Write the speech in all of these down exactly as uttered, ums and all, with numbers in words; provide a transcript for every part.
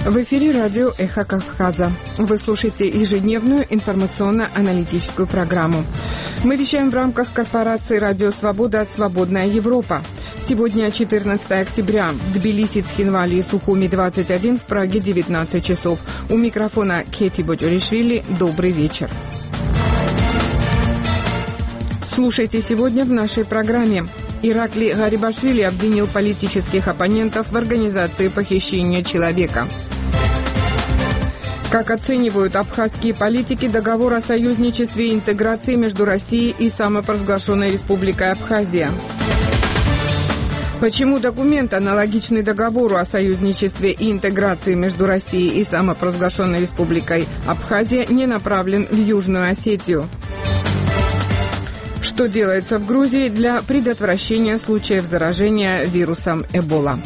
В эфире радио «Эхо Кавказа». Вы слушаете ежедневную информационно-аналитическую программу. Мы вещаем в рамках корпорации «Радио Свобода. Свободная Европа». Сегодня четырнадцатое октября. В Тбилиси, Цхинвале и Сухуми двадцать один, в Праге девятнадцать часов. У микрофона Кефи Боджоришвили. Добрый вечер. Слушайте сегодня в нашей программе. Иракли Гарибашвили обвинил политических оппонентов в организации похищения человека. Как оценивают абхазские политики договор о союзничестве и интеграции между Россией и самопровозглашенной Республикой Абхазия? Почему документ, аналогичный договору о союзничестве и интеграции между Россией и самопровозглашенной Республикой Абхазия, не направлен в Южную Осетию? Что делается в Грузии для предотвращения случаев заражения вирусом Эбола?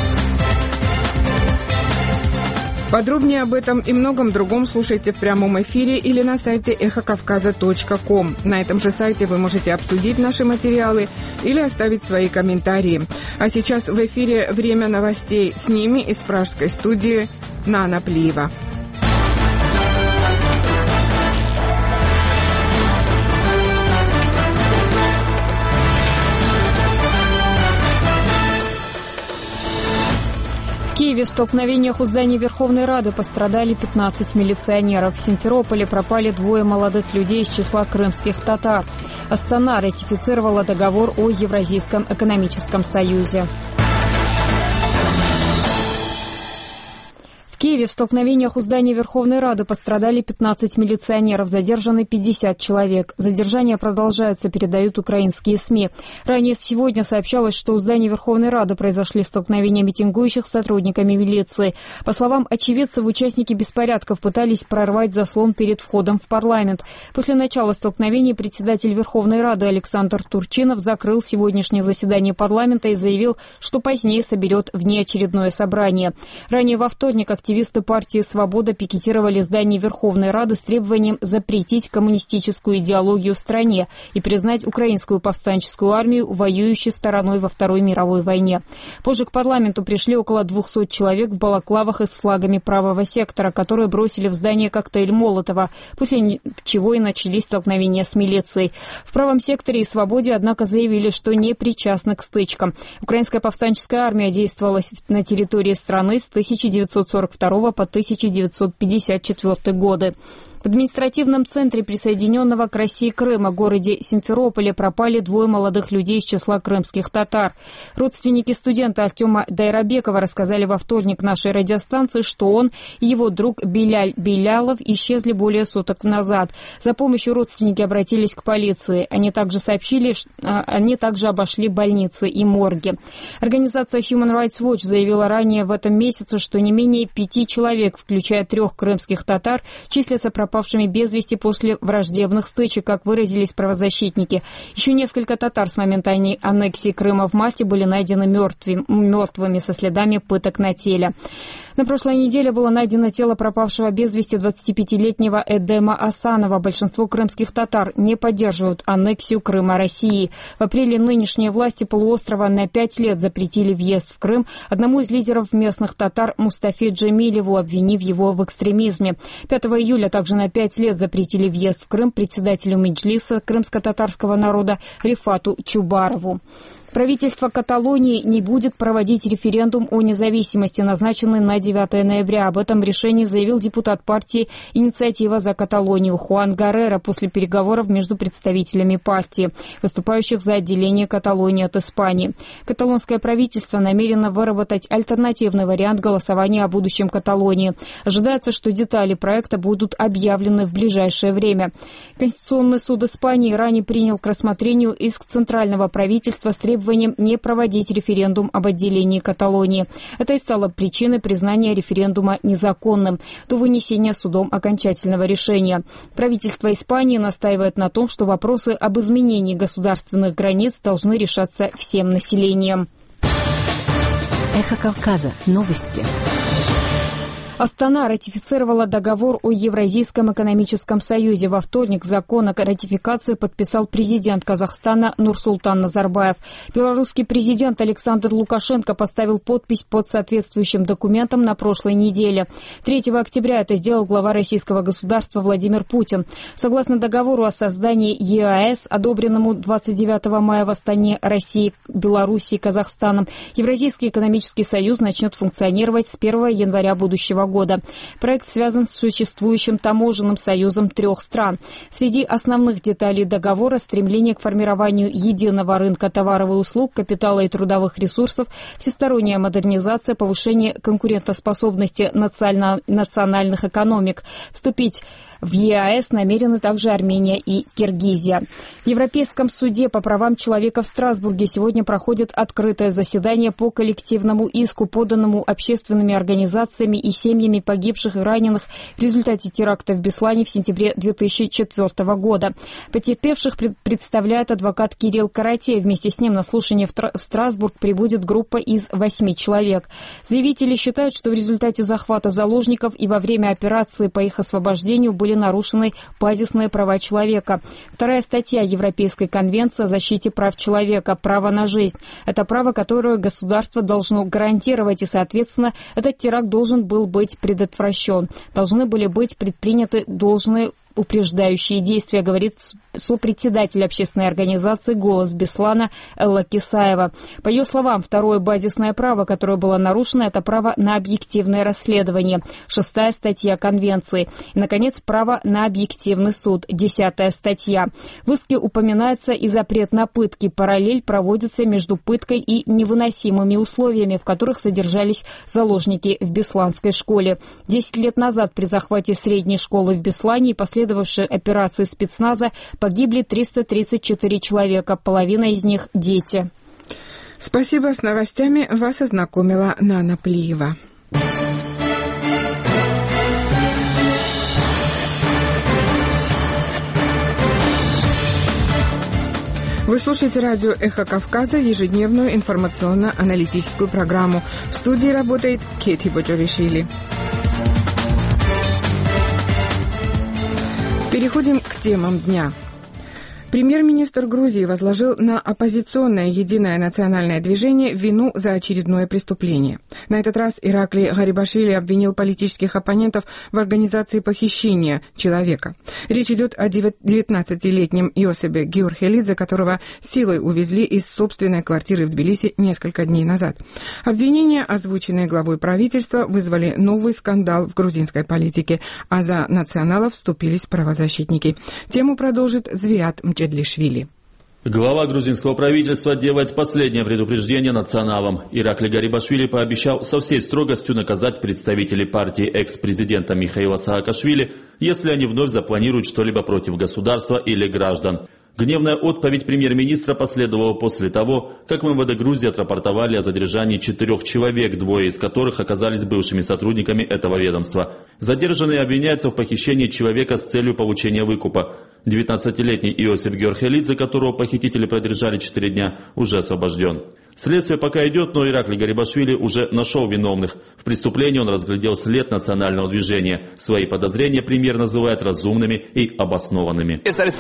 Подробнее об этом и многом другом слушайте в прямом эфире или на сайте эхо кавказа точка ком. На этом же сайте вы можете обсудить наши материалы или оставить свои комментарии. А сейчас в эфире время новостей. С ними из пражской студии Нана Плиева. В Киеве в столкновениях у здания Верховной Рады пострадали пятнадцать милиционеров. В Симферополе пропали двое молодых людей из числа крымских татар. Астана ратифицировала договор о Евразийском экономическом союзе. В Киеве в столкновениях у здания Верховной Рады пострадали пятнадцать милиционеров, задержаны пятьдесят человек. Задержания продолжаются, передают украинские СМИ. Ранее сегодня сообщалось, что у здания Верховной Рады произошли столкновения митингующих с сотрудниками милиции. По словам очевидцев, участники беспорядков пытались прорвать заслон перед входом в парламент. После начала столкновений председатель Верховной Рады Александр Турчинов закрыл сегодняшнее заседание парламента и заявил, что позднее соберет внеочередное собрание. Ранее во вторник активисты Активисты партии «Свобода» пикетировали здание Верховной Рады с требованием запретить коммунистическую идеологию в стране и признать украинскую повстанческую армию воюющей стороной во Второй мировой войне. Позже к парламенту пришли около двухсот человек в балаклавах и с флагами правого сектора, которые бросили в здание коктейль Молотова, после чего и начались столкновения с милицией. В правом секторе и «Свободе», однако, заявили, что не причастны к стычкам. Украинская повстанческая армия действовала на территории страны с тысяча девятьсот сорок второго по тысяча девятьсот пятьдесят четвёртый годы. В административном центре присоединенного к России Крыма, городе Симферополе, пропали двое молодых людей из числа крымских татар. Родственники студента Артема Дайрабекова рассказали во вторник нашей радиостанции, что он и его друг Беляль Белялов исчезли более суток назад. За помощью родственники обратились к полиции. Они также сообщили, что они также обошли больницы и морги. Организация Human Rights Watch заявила ранее в этом месяце, что не менее пяти человек, включая трех крымских татар, числятся пропавшими пропавшими без вести после враждебных стычек, как выразились правозащитники. Еще несколько татар с момента аннексии Крыма в марте были найдены мертвыми, мертвыми со следами пыток на теле. На прошлой неделе было найдено тело пропавшего без вести двадцатипятилетнего Эдема Асанова. Большинство крымских татар не поддерживают аннексию Крыма России. В апреле нынешние власти полуострова на пять лет запретили въезд в Крым одному из лидеров местных татар Мустафе Джемилеву, обвинив его в экстремизме. пятого июля также на пять лет запретили въезд в Крым председателю Меджлиса крымско-татарского народа Рифату Чубарову. Правительство Каталонии не будет проводить референдум о независимости, назначенный на девятое ноября. Об этом решении заявил депутат партии «Инициатива за Каталонию» Хуан Гаррера после переговоров между представителями партии, выступающих за отделение Каталонии от Испании. Каталонское правительство намерено выработать альтернативный вариант голосования о будущем Каталонии. Ожидается, что детали проекта будут объявлены в ближайшее время. Конституционный суд Испании ранее принял к рассмотрению иск центрального правительства с требованием не проводить референдум об отделении Каталонии. Это и стало причиной признания референдума незаконным до вынесения судом окончательного решения. Правительство Испании настаивает на том, что вопросы об изменении государственных границ должны решаться всем населением. Эхо Кавказа. Новости. Астана ратифицировала договор о Евразийском экономическом союзе. Во вторник закон о ратификации подписал президент Казахстана Нурсултан Назарбаев. Белорусский президент Александр Лукашенко поставил подпись под соответствующим документом на прошлой неделе. третьего октября это сделал глава российского государства Владимир Путин. Согласно договору о создании ЕАЭС, одобренному двадцать девятого мая в Астане, России, Белоруссии и Казахстаном, Евразийский экономический союз начнет функционировать с первого января будущего года. Проект связан с существующим таможенным союзом трех стран. Среди основных деталей договора — стремление к формированию единого рынка товаров и услуг, капитала и трудовых ресурсов, всесторонняя модернизация, повышение конкурентоспособности национальных экономик. Вступить в ЕАЭС намерены также Армения и Киргизия. В Европейском суде по правам человека в Страсбурге сегодня проходит открытое заседание по коллективному иску, поданному общественными организациями и семьями погибших и раненых в результате теракта в Беслане в сентябре две тысячи четвёртого года. Потерпевших представляет адвокат Кирилл Каратей. Вместе с ним на слушание в Страсбург прибудет группа из восьми человек. Заявители считают, что в результате захвата заложников и во время операции по их освобождению были нарушены базисные права человека. Вторая статья Европейской конвенции о защите прав человека — право на жизнь. Это право, которое государство должно гарантировать, и, соответственно, этот теракт должен был быть предотвращен. Должны были быть предприняты должные упреждающие действия, говорит сопредседатель общественной организации «Голос Беслана» Элла Кисаева. По ее словам, второе базисное право, которое было нарушено, это право на объективное расследование, шестая статья Конвенции. И, наконец, право на объективный суд, десятая статья. В иске упоминается и запрет на пытки. Параллель проводится между пыткой и невыносимыми условиями, в которых содержались заложники в Бесланской школе. Десять лет назад при захвате средней школы в Беслане и последовавшей операции спецназа погибли триста тридцать четыре человека, половина из них — дети. Спасибо. С новостями вас ознакомила Нана Плиева. Вы слушаете радио «Эхо Кавказа», ежедневную информационно-аналитическую программу. В студии работает Кети Боджоришвили. Переходим к темам дня. Премьер-министр Грузии возложил на оппозиционное Единое национальное движение вину за очередное преступление. На этот раз Ираклий Гарибашвили обвинил политических оппонентов в организации похищения человека. Речь идет о девятнадцатилетнем Иосибе Георхелидзе, которого силой увезли из собственной квартиры в Тбилиси несколько дней назад. Обвинения, озвученные главой правительства, вызвали новый скандал в грузинской политике, а за националов вступились правозащитники. Тему продолжит Звиат Мчедлишвили. Глава грузинского правительства делает последнее предупреждение националам. Ираклий Гарибашвили пообещал со всей строгостью наказать представителей партии экс-президента Михаила Саакашвили, если они вновь запланируют что-либо против государства или граждан. Гневная отповедь премьер-министра последовала после того, как в МВД Грузии отрапортовали о задержании четырех человек, двое из которых оказались бывшими сотрудниками этого ведомства. Задержанный обвиняется в похищении человека с целью получения выкупа. девятнадцатилетний Иосип Георхелидзе, которого похитители продержали четыре дня, уже освобожден. Следствие пока идет, но Ираклий Гарибашвили уже нашел виновных. В преступлении он разглядел след национального движения. Свои подозрения премьер называет разумными и обоснованными.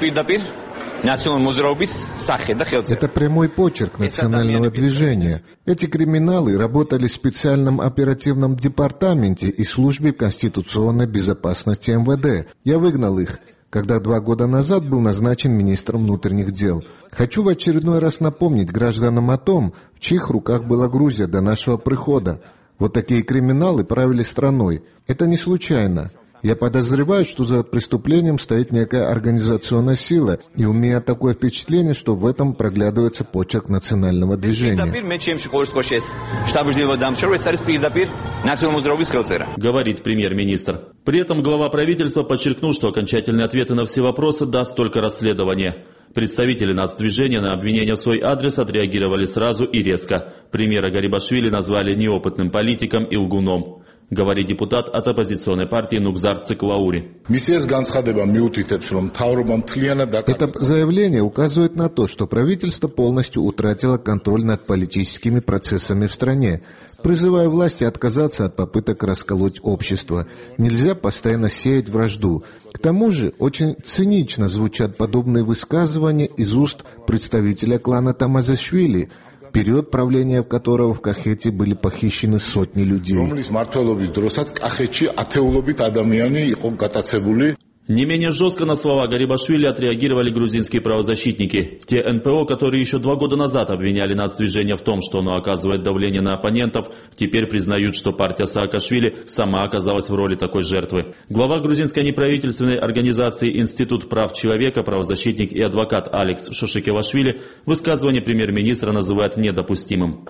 Это прямой почерк национального движения. Эти криминалы работали в специальном оперативном департаменте и службе конституционной безопасности МВД. Я выгнал их, когда два года назад был назначен министром внутренних дел. Хочу в очередной раз напомнить гражданам о том, в чьих руках была Грузия до нашего прихода. Вот такие криминалы правили страной. Это не случайно. Я подозреваю, что за преступлением стоит некая организационная сила, и у меня такое впечатление, что в этом проглядывается почерк национального движения. Говорит премьер-министр. При этом глава правительства подчеркнул, что окончательные ответы на все вопросы даст только расследование. Представители нацдвижения на обвинения в свой адрес отреагировали сразу и резко. Премьера Гарибашвили назвали неопытным политиком и лгуном. говорит депутат от оппозиционной партии Нукзар Циклаури. Это заявление указывает на то, что правительство полностью утратило контроль над политическими процессами в стране. Призываю власти отказаться от попыток расколоть общество. Нельзя постоянно сеять вражду. К тому же очень цинично звучат подобные высказывания из уст представителя клана Тамазашвили, период правления в которого в Кахете были похищены сотни людей. Не менее жестко на слова Гарибашвили отреагировали грузинские правозащитники. Те эн пэ о, которые еще два года назад обвиняли нацдвижение в том, что оно оказывает давление на оппонентов, теперь признают, что партия Саакашвили сама оказалась в роли такой жертвы. Глава грузинской неправительственной организации «Институт прав человека», правозащитник и адвокат Алекс Шошикевашвили высказывание премьер-министра называет недопустимым.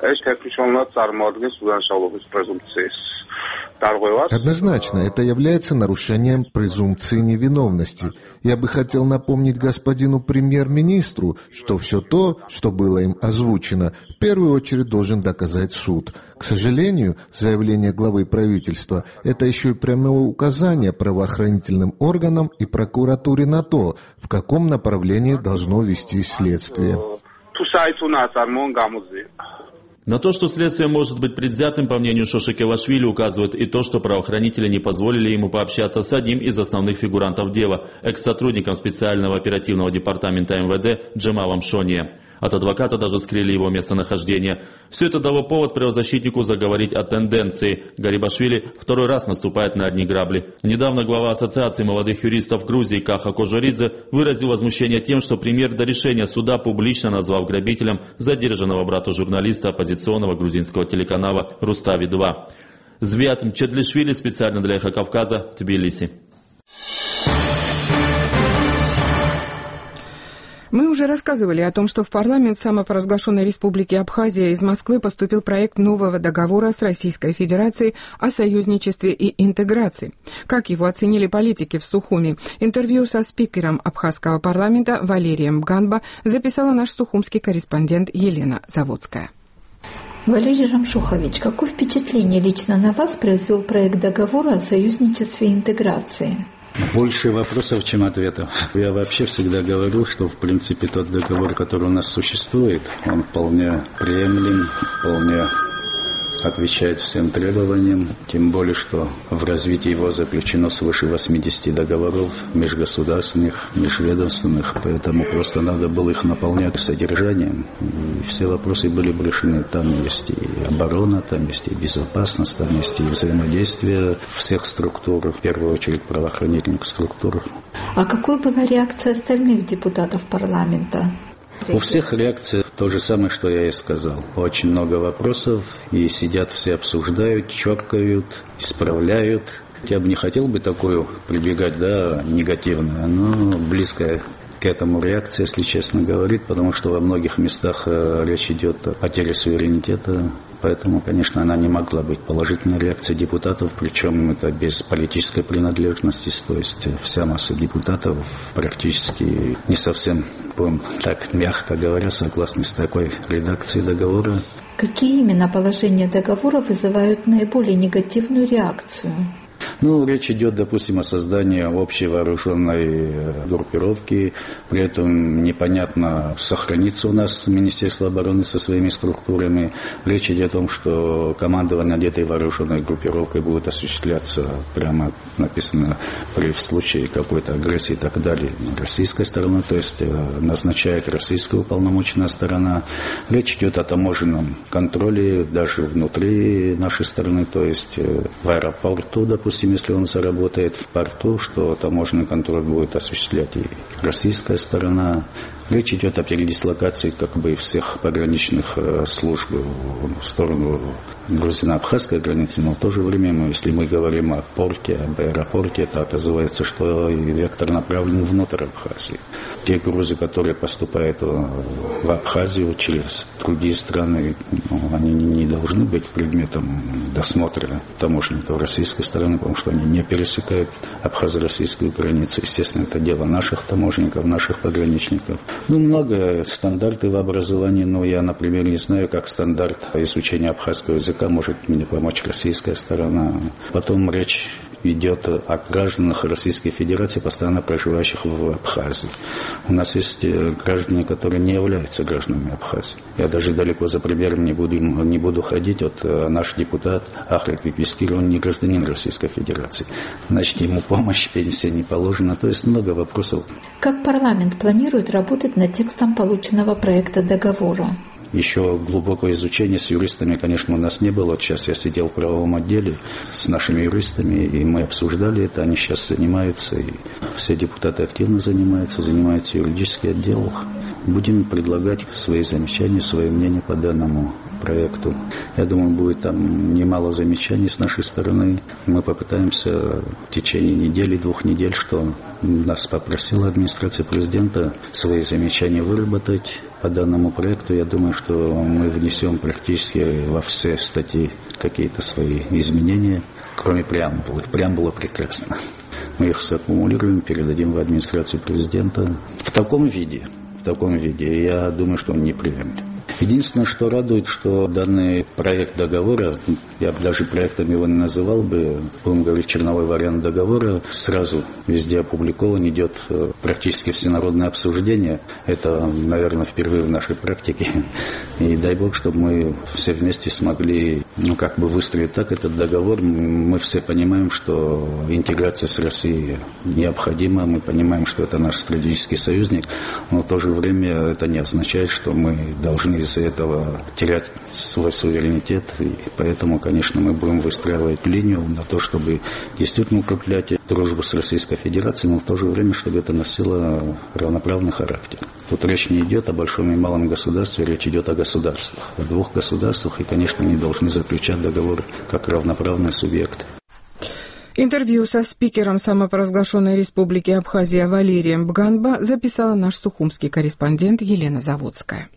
Однозначно, это является нарушением презумпции невиновности. Я бы хотел напомнить господину премьер-министру, что все то, что было им озвучено, в первую очередь должен доказать суд. К сожалению, заявление главы правительства – это еще и прямое указание правоохранительным органам и прокуратуре на то, в каком направлении должно вестись следствие. На то, что следствие может быть предвзятым, по мнению Шошикевашвили, указывает и то, что правоохранители не позволили ему пообщаться с одним из основных фигурантов дела, экс-сотрудником специального оперативного департамента эм вэ дэ Джемалом Шония. От адвоката даже скрыли его местонахождение. Все это дало повод правозащитнику заговорить о тенденции. Гарибашвили второй раз наступает на одни грабли. Недавно глава Ассоциации молодых юристов Грузии Каха Кожоридзе выразил возмущение тем, что премьер до решения суда публично назвал грабителем задержанного брата журналиста оппозиционного грузинского телеканала Рустави два. Звиат Мчедлишвили специально для Эхо Кавказа, Тбилиси. Мы уже рассказывали о том, что в парламент самопровозглашенной республики Абхазия из Москвы поступил проект нового договора с Российской Федерацией о союзничестве и интеграции. Как его оценили политики в Сухуми? Интервью со спикером абхазского парламента Валерием Ганба записала наш сухумский корреспондент Елена Заводская. Валерий Рамшухович, какое впечатление лично на вас произвел проект договора о союзничестве и интеграции? Больше вопросов, чем ответов. Я вообще всегда говорю, что в принципе тот договор, который у нас существует, он вполне приемлем, вполне отвечает всем требованиям, тем более, что в развитии его заключено свыше восьмидесяти договоров межгосударственных, межведомственных, поэтому просто надо было их наполнять содержанием, и все вопросы были бы решены. Там есть и оборона, там есть и безопасность, там есть и взаимодействие всех структур, в первую очередь правоохранительных структур. А какой была реакция остальных депутатов парламента? У всех реакция то же самое, что я и сказал. Очень много вопросов, и сидят все обсуждают, чокают, исправляют. Я бы не хотел бы такую прибегать, да, негативную, но близкая к этому реакция, если честно говорить, потому что во многих местах речь идет о потере суверенитета. Поэтому, конечно, она не могла быть положительной реакцией депутатов, причем это без политической принадлежности, то есть вся масса депутатов практически не совсем, будем так мягко говоря, согласны с такой редакцией договора. Какие именно положения договора вызывают наиболее негативную реакцию? Ну, речь идет, допустим, о создании общей вооруженной группировки. При этом непонятно, сохранится у нас Министерство обороны со своими структурами. Речь идет о том, что командование этой вооруженной группировкой будет осуществляться, прямо написано, при в случае какой-то агрессии и так далее, российской стороны, то есть назначает российская уполномоченная сторона. Речь идет о таможенном контроле даже внутри нашей страны, то есть в аэропорту, допустим, если он заработает в порту, что таможенный контроль будет осуществлять и российская сторона. Речь идет о передислокации как бы всех пограничных служб в сторону грузино-абхазской границы, но в то же время, ну, если мы говорим о порте, об аэропорте, это оказывается, что и вектор направлен внутрь Абхазии. Те грузы, которые поступают в Абхазию через другие страны, ну, они не должны быть предметом досмотра таможенников российской стороны, потому что они не пересекают абхазо-российскую границу. Естественно, это дело наших таможенников, наших пограничников. Ну, много стандартов в образовании, но я, например, не знаю, как стандарт изучения абхазского языка языка может мне помочь российская сторона. Потом речь идет о гражданах Российской Федерации, постоянно проживающих в Абхазии. У нас есть граждане, которые не являются гражданами Абхазии. Я даже далеко за примером не буду, не буду ходить. Вот наш депутат Ахрик Пипискир, он не гражданин Российской Федерации. Значит, ему помощь, пенсия не положена. То есть много вопросов. Как парламент планирует работать над текстом полученного проекта договора? Еще глубокого изучения с юристами, конечно, у нас не было. Вот сейчас я сидел в правовом отделе с нашими юристами, и мы обсуждали это. Они сейчас занимаются, и все депутаты активно занимаются, занимаются юридический отдел. Будем предлагать свои замечания, свои мнения по данному проекту. Я думаю, будет там немало замечаний с нашей стороны. Мы попытаемся в течение недели, двух недель, что нас попросила администрация президента, свои замечания выработать по данному проекту. Я думаю, что мы внесем практически во все статьи какие-то свои изменения, кроме преамбулы. Преамбула прекрасна. Мы их саккумулируем, передадим в администрацию президента в таком виде. В таком виде. Я думаю, что он неприемлем. Единственное, что радует, что данный проект договора, я бы даже проектом его не называл бы, будем говорить, черновой вариант договора, сразу везде опубликован, идет практически всенародное обсуждение. Это, наверное, впервые в нашей практике. И дай Бог, чтобы мы все вместе смогли, ну, как бы выстроить так этот договор. Мы все понимаем, что интеграция с Россией необходима, мы понимаем, что это наш стратегический союзник, но в то же время это не означает, что мы должны из-за этого терять свой суверенитет. И поэтому, конечно, мы будем выстраивать линию на то, чтобы действительно укреплять дружбу с Российской Федерацией, но в то же время, чтобы это носило равноправный характер. Тут речь не идет о большом и малом государстве, речь идет о государствах, о двух государствах, и, конечно, они должны заключать договор как равноправные субъекты. Интервью со спикером самопровозглашенной республики Абхазия Валерием Бганба записала наш сухумский корреспондент Елена Заводская.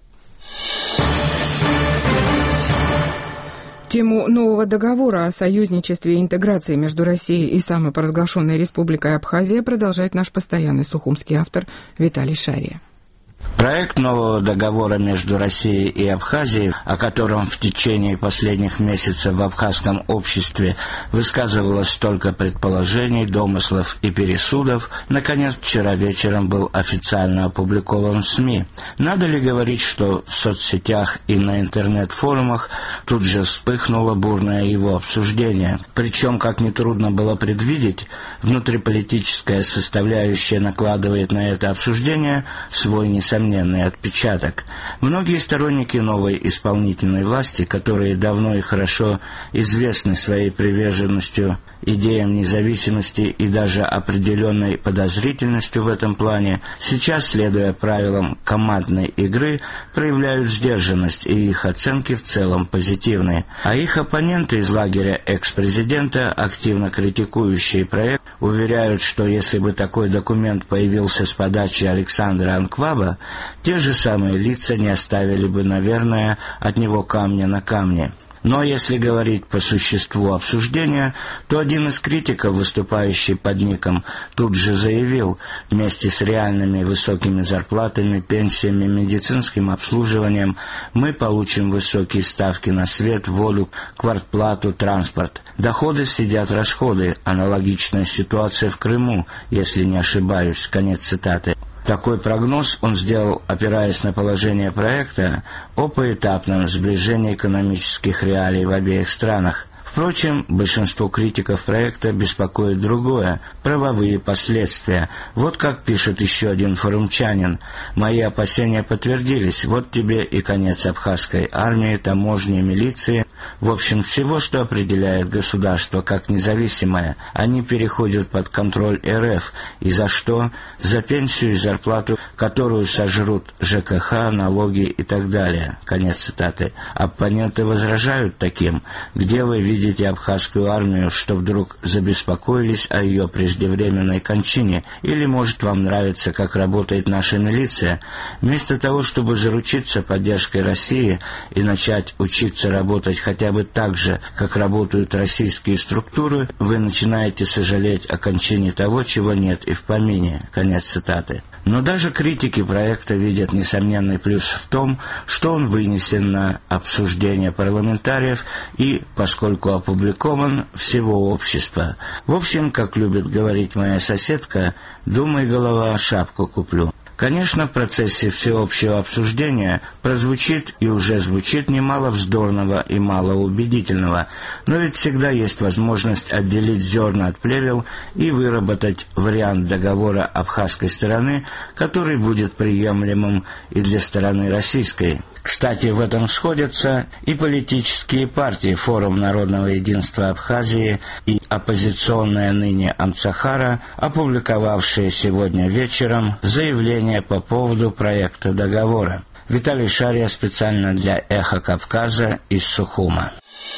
Тему нового договора о союзничестве и интеграции между Россией и самопровозглашенной республикой Абхазия продолжает наш постоянный сухумский автор Виталий Шария. Проект нового договора между Россией и Абхазией, о котором в течение последних месяцев в абхазском обществе высказывалось столько предположений, домыслов и пересудов, наконец вчера вечером был официально опубликован в СМИ. Надо ли говорить, что в соцсетях и на интернет-форумах тут же вспыхнуло бурное его обсуждение. Причем, как нетрудно было предвидеть, внутриполитическая составляющая накладывает на это обсуждение свой несомненный отпечаток. Многие сторонники новой исполнительной власти, которые давно и хорошо известны своей приверженностью идеям независимости и даже определенной подозрительностью в этом плане, сейчас, следуя правилам командной игры, проявляют сдержанность, и их оценки в целом позитивны. А их оппоненты из лагеря экс-президента, активно критикующие проект, уверяют, что если бы такой документ появился с подачи Александра Анкваба, те же самые лица не оставили бы, наверное, от него камня на камне. Но если говорить по существу обсуждения, то один из критиков, выступающий под ником, тут же заявил: вместе с реальными высокими зарплатами, пенсиями, медицинским обслуживанием мы получим высокие ставки на свет, воду, квартплату, транспорт. Доходы съедят расходы. Аналогичная ситуация в Крыму, если не ошибаюсь. Конец цитаты. Такой прогноз он сделал, опираясь на положение проекта о поэтапном сближении экономических реалий в обеих странах. Впрочем, большинство критиков проекта беспокоит другое – правовые последствия. Вот как пишет еще один форумчанин: «Мои опасения подтвердились. Вот тебе и конец абхазской армии, таможни, милиции. В общем, всего, что определяет государство как независимое. Они переходят под контроль эр эф. И за что? За пенсию и зарплату, которую сожрут ЖКХ, налоги и так далее». Конец цитаты. Оппоненты возражают таким: где вы видите Видите абхазскую армию, что вдруг забеспокоились о ее преждевременной кончине? Или, может, вам нравится, как работает наша милиция? Вместо того, чтобы заручиться поддержкой России и начать учиться работать хотя хотя бы так же, как работают российские структуры, вы начинаете сожалеть о кончине того, чего нет и в помине». Конец цитаты. Но даже критики проекта видят несомненный плюс в том, что он вынесен на обсуждение парламентариев и, поскольку опубликован, всего общества. В общем, как любит говорить моя соседка, «думай, голова, шапку куплю». Конечно, в процессе всеобщего обсуждения прозвучит и уже звучит немало вздорного и малоубедительного, но ведь всегда есть возможность отделить зерна от плевел и выработать вариант договора абхазской стороны, который будет приемлемым и для стороны российской. Кстати, в этом сходятся и политические партии «Форум народного единства Абхазии» и оппозиционная ныне Амцахара, опубликовавшие сегодня вечером заявление по поводу проекта договора. Виталий Шария специально для «Эхо Кавказа» из Сухума.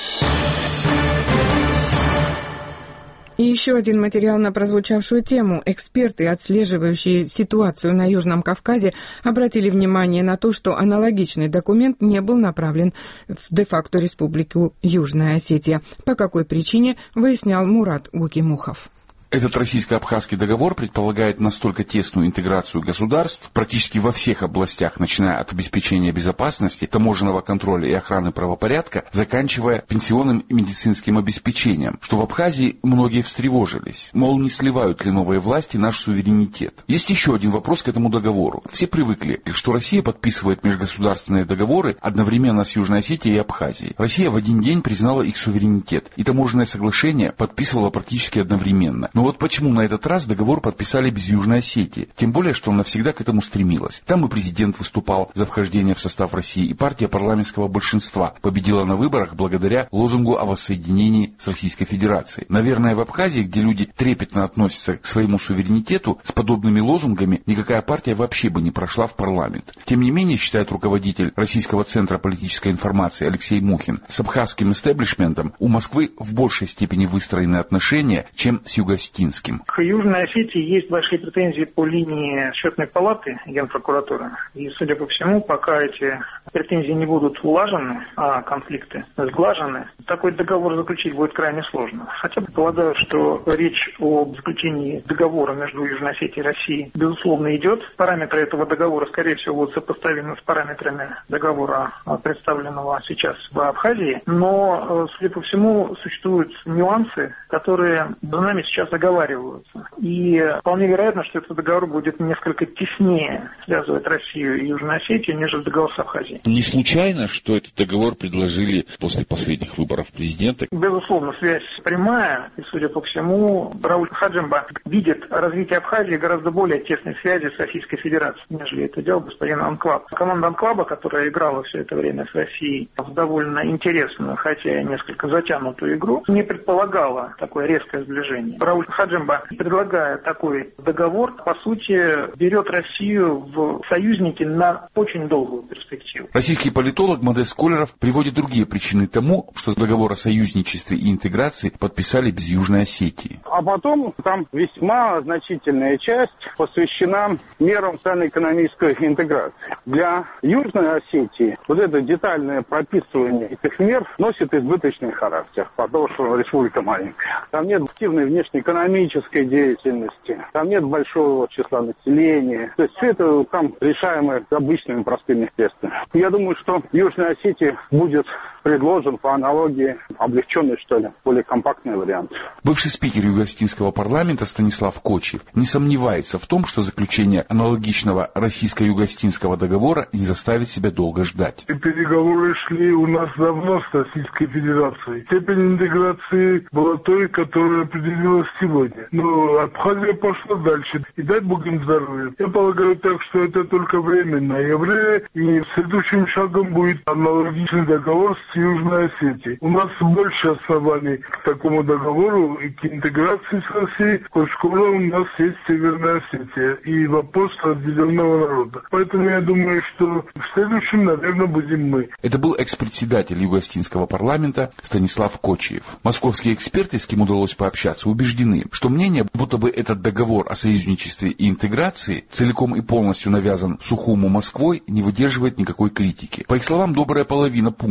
И еще один материал на прозвучавшую тему. Эксперты, отслеживающие ситуацию на Южном Кавказе, обратили внимание на то, что аналогичный документ не был направлен в де-факто Республику Южная Осетия. По какой причине, выяснял Мурат Гукимухов. Этот российско-абхазский договор предполагает настолько тесную интеграцию государств практически во всех областях, начиная от обеспечения безопасности, таможенного контроля и охраны правопорядка, заканчивая пенсионным и медицинским обеспечением, что в Абхазии многие встревожились. Мол, не сливают ли новые власти наш суверенитет? Есть еще один вопрос к этому договору. Все привыкли, что Россия подписывает межгосударственные договоры одновременно с Южной Осетией и Абхазией. Россия в один день признала их суверенитет, и таможенное соглашение подписывала практически одновременно. Но вот почему на этот раз договор подписали без Южной Осетии? Тем более, что она всегда к этому стремилась. Там и президент выступал за вхождение в состав России, и партия парламентского большинства победила на выборах благодаря лозунгу о воссоединении с Российской Федерацией. Наверное, в Абхазии, где люди трепетно относятся к своему суверенитету, с подобными лозунгами никакая партия вообще бы не прошла в парламент. Тем не менее, считает руководитель Российского центра политической информации Алексей Мухин, с абхазским истеблишментом у Москвы в большей степени выстроены отношения, чем с Юго-Осетией. К Южной Осетии есть большие претензии по линии счетной палаты Генпрокуратуры. И, судя по всему, пока эти претензии не будут улажены, а конфликты сглажены, такой договор заключить будет крайне сложно. Хотя полагаю, что речь о заключении договора между Южной Осетией и Россией, безусловно, идет. Параметры этого договора, скорее всего, будут сопоставимы с параметрами договора, представленного сейчас в Абхазии. Но, судя по всему, существуют нюансы, которые за нами сейчас договариваются. И вполне вероятно, что этот договор будет несколько теснее связывать Россию и Южную Осетию, нежели договор с Абхазией. Не случайно, что этот договор предложили после последних выборов президента? Безусловно, связь прямая, и, судя по всему, Рауль Хаджимба видит развитие Абхазии гораздо более тесной связи с Российской Федерацией, нежели это делал господин Анклаб. Команда Анклаба, которая играла все это время с Россией в довольно интересную, хотя и несколько затянутую игру, не предполагала такое резкое сближение. Рауль Хаджимба, предлагая такой договор, по сути, берет Россию в союзники на очень долгую перспективу. Российский политолог Модест Колеров приводит другие причины тому, что договор о союзничестве и интеграции подписали без Южной Осетии. А потом там весьма значительная часть посвящена мерам социально-экономической интеграции. Для Южной Осетии вот это детальное прописывание этих мер носит избыточный характер, потому что республика маленькая. Там нет активной внешнеэкономической деятельности, там нет большого числа населения. То есть все это там решаемо обычными простыми средствами. Я думаю, что Южная Осетия будет предложен по аналогии облегченный, что ли, более компактный вариант. Бывший спикер Юго-Осетинского парламента Станислав Кочьев не сомневается в том, что заключение аналогичного российско-юго-осетинского договора не заставит себя долго ждать. Переговоры шли у нас давно с Российской Федерацией. Степень интеграции была той, которая определилась сегодня. Но Абхазия пошла дальше. И дай Бог им здоровья. Я полагаю так, что это только временное явление, и следующим шагом будет аналогичный договор с Южной Осетией. У нас больше оснований к такому договору и к интеграции с Россией, поскольку у нас есть Северная Осетия и вопрос разделенного народа. Поэтому я думаю, что в следующем, наверное, будем мы. Это был экс-председатель Юго-Осетинского парламента Станислав Кочьев. Московские эксперты, с кем удалось пообщаться, убеждены, что мнение, будто бы этот договор о союзничестве и интеграции целиком и полностью навязан Сухуму Москвой, не выдерживает никакой критики. По их словам, добрая половина пунктов в этом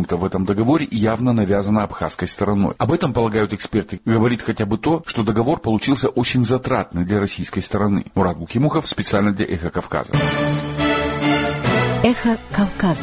договоре явно навязана абхазской стороной. Об этом, полагают эксперты, говорит хотя бы то, что договор получился очень затратный для российской стороны. Мурат Букимухов специально для «Эхо Кавказа». «Эхо Кавказа».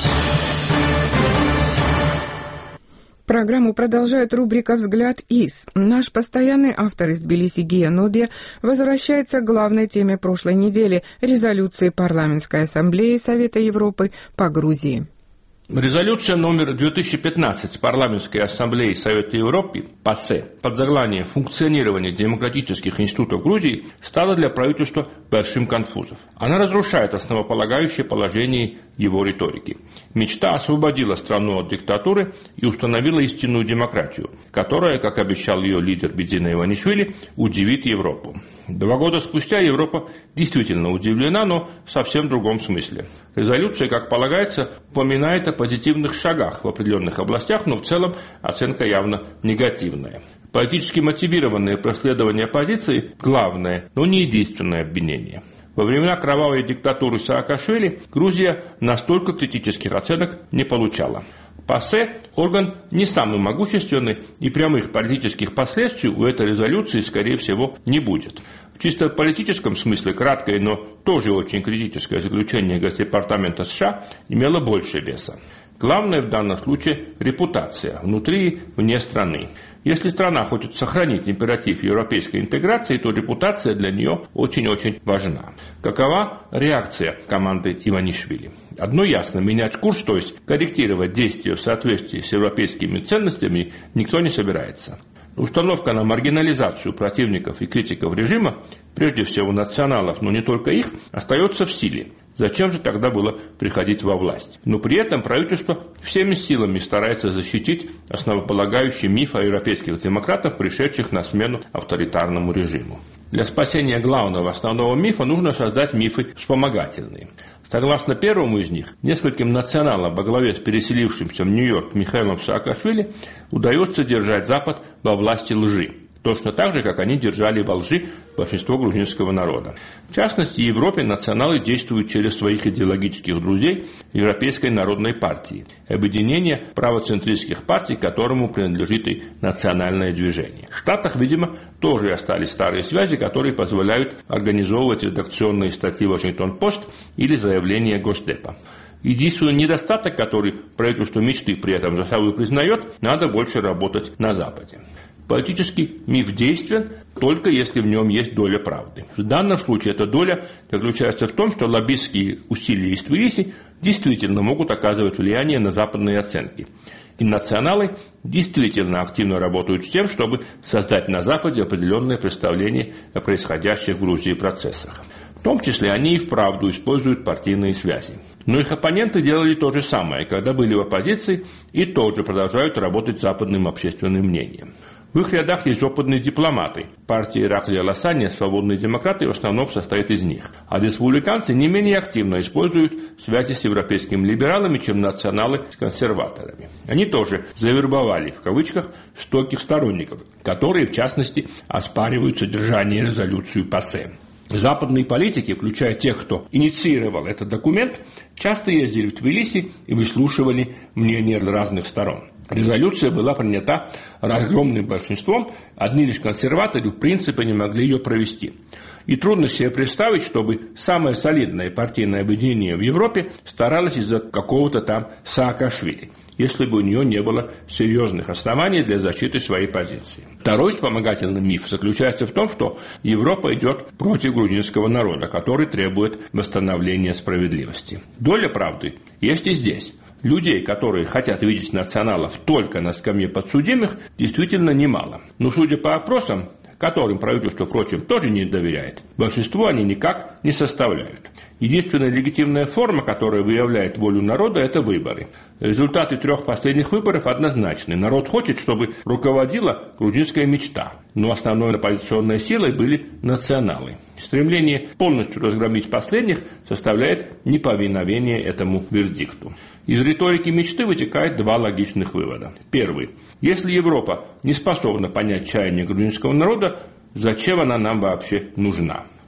Программу продолжает рубрика «Взгляд из». Наш постоянный автор из Тбилиси Гия Нодия возвращается к главной теме прошлой недели – резолюции Парламентской ассамблеи Совета Европы по Грузии. Резолюция номер две тысячи пятнадцать Парламентской ассамблеи Совета Европы ПАСЕ под заглавием «Функционирование демократических институтов Грузии» стала для правительства большим конфузом. Она разрушает основополагающее положение его риторики. Мечта освободила страну от диктатуры и установила истинную демократию, которая, как обещал ее лидер Бидзина Иванишвили, удивит Европу. Два года спустя Европа действительно удивлена, но в совсем другом смысле. Резолюция, как полагается, упоминает о позитивных шагах в определенных областях, но в целом оценка явно негативная. Политически мотивированное преследование оппозиции – главное, но не единственное обвинение. Во времена кровавой диктатуры Саакашвили Грузия настолько критических оценок не получала. ПАСЕ – орган не самый могущественный, и прямых политических последствий у этой резолюции, скорее всего, не будет. В чисто политическом смысле краткое, но тоже очень критическое заключение Госдепартамента США имело больше веса. Главное в данном случае – репутация внутри и вне страны. Если страна хочет сохранить императив европейской интеграции, то репутация для нее очень-очень важна. Какова реакция команды Иванишвили? Одно ясно – менять курс, то есть корректировать действия в соответствии с европейскими ценностями, никто не собирается. Установка на маргинализацию противников и критиков режима, прежде всего националов, но не только их, остается в силе. Зачем же тогда было приходить во власть? Но при этом правительство всеми силами старается защитить основополагающий миф о европейских демократах, пришедших на смену авторитарному режиму. Для спасения главного основного мифа нужно создать мифы вспомогательные. Согласно первому из них, нескольким националам во главе с переселившимся в Нью-Йорк Михаилом Саакашвили удается держать Запад во власти лжи. Точно так же, как они держали во лжи большинство грузинского народа. В частности, в Европе националы действуют через своих идеологических друзей Европейской народной партии, объединение правоцентристских партий, которому принадлежит и национальное движение. В Штатах, видимо, тоже остались старые связи, которые позволяют организовывать редакционные статьи «Вашингтон-Пост» или заявления Госдепа. Единственный недостаток, который правительство мечты при этом за собой признает, надо больше работать на Западе. Политический миф действенен только если в нем есть доля правды. В данном случае эта доля заключается в том, что лоббистские усилия из Тбилиси действительно могут оказывать влияние на западные оценки. И националы действительно активно работают с тем, чтобы создать на Западе определенное представление о происходящих в Грузии процессах. В том числе они и вправду используют партийные связи. Но их оппоненты делали то же самое, когда были в оппозиции, и тоже продолжают работать с западным общественным мнением. В их рядах есть опытные дипломаты. Партия Ираклия Лосания, свободные демократы, в основном состоит из них. А республиканцы не менее активно используют связи с европейскими либералами, чем националы с консерваторами. Они тоже завербовали, в кавычках, стойких сторонников, которые, в частности, оспаривают содержание резолюции ПАСЕ. Западные политики, включая тех, кто инициировал этот документ, часто ездили в Тбилиси и выслушивали мнения разных сторон. Резолюция была принята огромным большинством, одни лишь консерваторы в принципе не могли ее провести. И трудно себе представить, чтобы самое солидное партийное объединение в Европе старалось из-за какого-то там Саакашвили, если бы у нее не было серьезных оснований для защиты своей позиции. Второй вспомогательный миф заключается в том, что Европа идет против грузинского народа, который требует восстановления справедливости. Доля правды есть и здесь. Людей, которые хотят видеть националов только на скамье подсудимых, действительно немало. Но судя по опросам, которым правительство, впрочем, тоже не доверяет, большинство они никак не составляют. Единственная легитимная форма, которая выявляет волю народа, это выборы. Результаты трех последних выборов однозначны. Народ хочет, чтобы руководила грузинская мечта. Но основной оппозиционной силой были националы. Стремление полностью разгромить последних составляет неповиновение этому вердикту. Из риторики мечты вытекает два логичных вывода. Первый. Если Европа не способна понять чаяние грузинского народа, зачем она нам вообще нужна?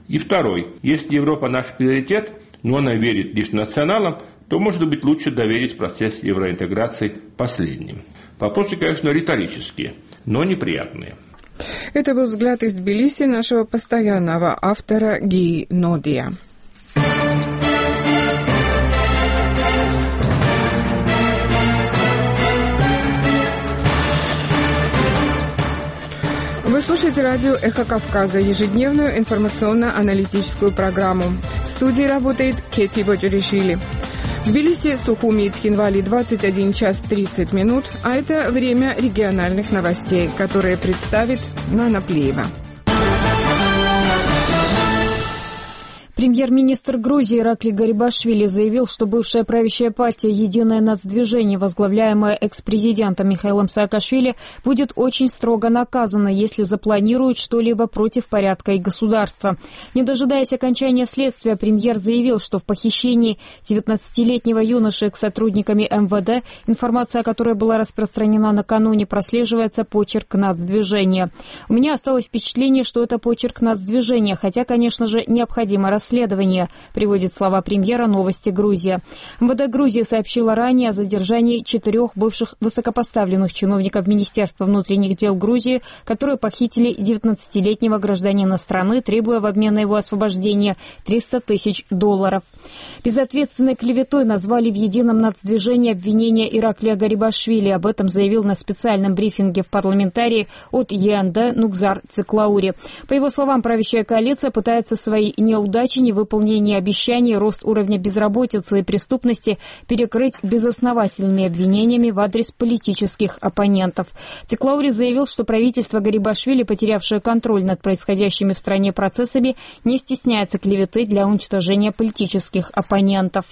И второй. Если Европа наш приоритет, но она верит лишь националам, то, может быть, лучше доверить процесс евроинтеграции последним. Вопросы, конечно, риторические, но неприятные. Это был взгляд из Тбилиси нашего постоянного автора Ги Нодия. Вы слушаете радио «Эхо Кавказа», ежедневную информационно-аналитическую программу. В студии работает Кети Боджоришвили. В Тбилиси, Сухуми и Тхинвали двадцать один час тридцать минут, а это время региональных новостей, которые представит Нана Плеева. Премьер-министр Грузии Иракли Гарибашвили заявил, что бывшая правящая партия «Единое нацдвижение», возглавляемая экс-президентом Михаилом Саакашвили, будет очень строго наказана, если запланирует что-либо против порядка и государства. Не дожидаясь окончания следствия, премьер заявил, что в похищении девятнадцатилетнего юноши экс-сотрудниками эм вэ дэ, информация о которой была распространена накануне, прослеживается почерк нацдвижения. У меня осталось впечатление, что это почерк нацдвижения, хотя, конечно же, необходимо расследование. Расследование, приводит слова премьера «Новости Грузия». эм вэ дэ Грузии сообщила ранее о задержании четырех бывших высокопоставленных чиновников Министерства внутренних дел Грузии, которые похитили девятнадцатилетнего гражданина страны, требуя в обмен на его освобождение триста тысяч долларов. Безответственной клеветой назвали в Едином нацдвижении обвинения Ираклия Гарибашвили. Об этом заявил на специальном брифинге в парламентарии от е эн дэ Нукзар Циклаури. По его словам, правящая коалиция пытается свои неудачи, невыполнение обещаний, рост уровня безработицы и преступности перекрыть безосновательными обвинениями в адрес политических оппонентов. Циклаури заявил, что правительство Гарибашвили, потерявшее контроль над происходящими в стране процессами, не стесняется клеветы для уничтожения политических оппонентов.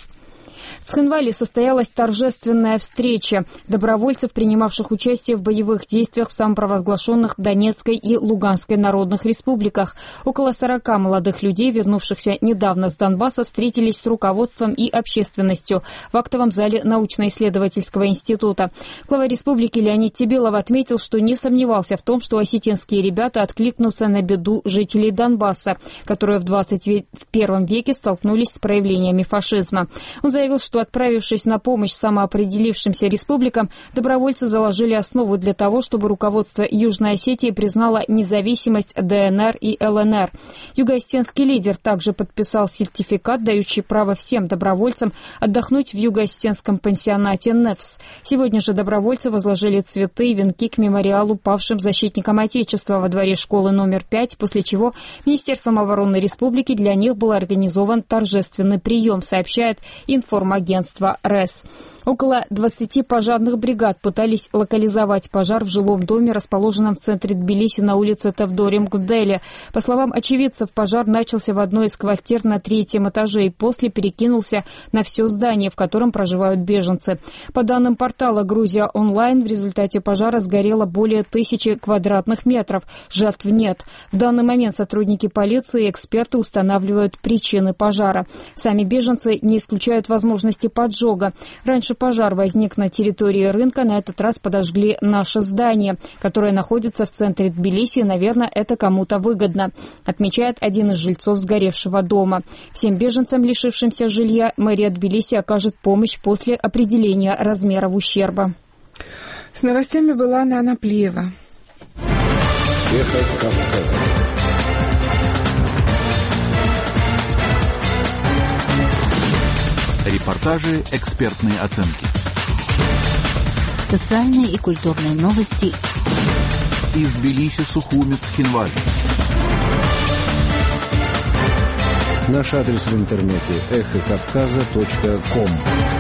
В Тхинвали состоялась торжественная встреча добровольцев, принимавших участие в боевых действиях в самопровозглашенных Донецкой и Луганской народных республиках. Около сорока молодых людей, вернувшихся недавно с Донбасса, встретились с руководством и общественностью в актовом зале научно-исследовательского института. Глава республики Леонид Тебелов отметил, что не сомневался в том, что осетинские ребята откликнутся на беду жителей Донбасса, которые в двадцать первом веке столкнулись с проявлениями фашизма. Он заявил, что, отправившись на помощь самоопределившимся республикам, добровольцы заложили основу для того, чтобы руководство Южной Осетии признало независимость дэ эн эр и эл эн эр. Юго-осетинский лидер также подписал сертификат, дающий право всем добровольцам отдохнуть в юго-осетинском пансионате НЭФС. Сегодня же добровольцы возложили цветы и венки к мемориалу павшим защитникам Отечества во дворе школы номер пять, после чего Министерством обороны республики для них был организован торжественный прием, сообщает информагентство РЭС. Около двадцати пожарных бригад пытались локализовать пожар в жилом доме, расположенном в центре Тбилиси на улице Тевдори-Мгделе. По словам очевидцев, пожар начался в одной из квартир на третьем этаже и после перекинулся на все здание, в котором проживают беженцы. По данным портала «Грузия онлайн», в результате пожара сгорело более тысячи квадратных метров. Жертв нет. В данный момент сотрудники полиции и эксперты устанавливают причины пожара. Сами беженцы не исключают возможности поджога. Раньше пожар возник на территории рынка, на этот раз подожгли наше здание, которое находится в центре Тбилиси, и, наверное, это кому-то выгодно, отмечает один из жильцов сгоревшего дома. Всем беженцам, лишившимся жилья, мэрия Тбилиси окажет помощь после определения размеров ущерба. С новостями была Нана Плеева. Эхо Кавказа. Репортажи, экспертные оценки. Социальные и культурные новости. Из Тбилиси, Сухуми, Тхинвали. Наш адрес в интернете эхо кавказа точка ком.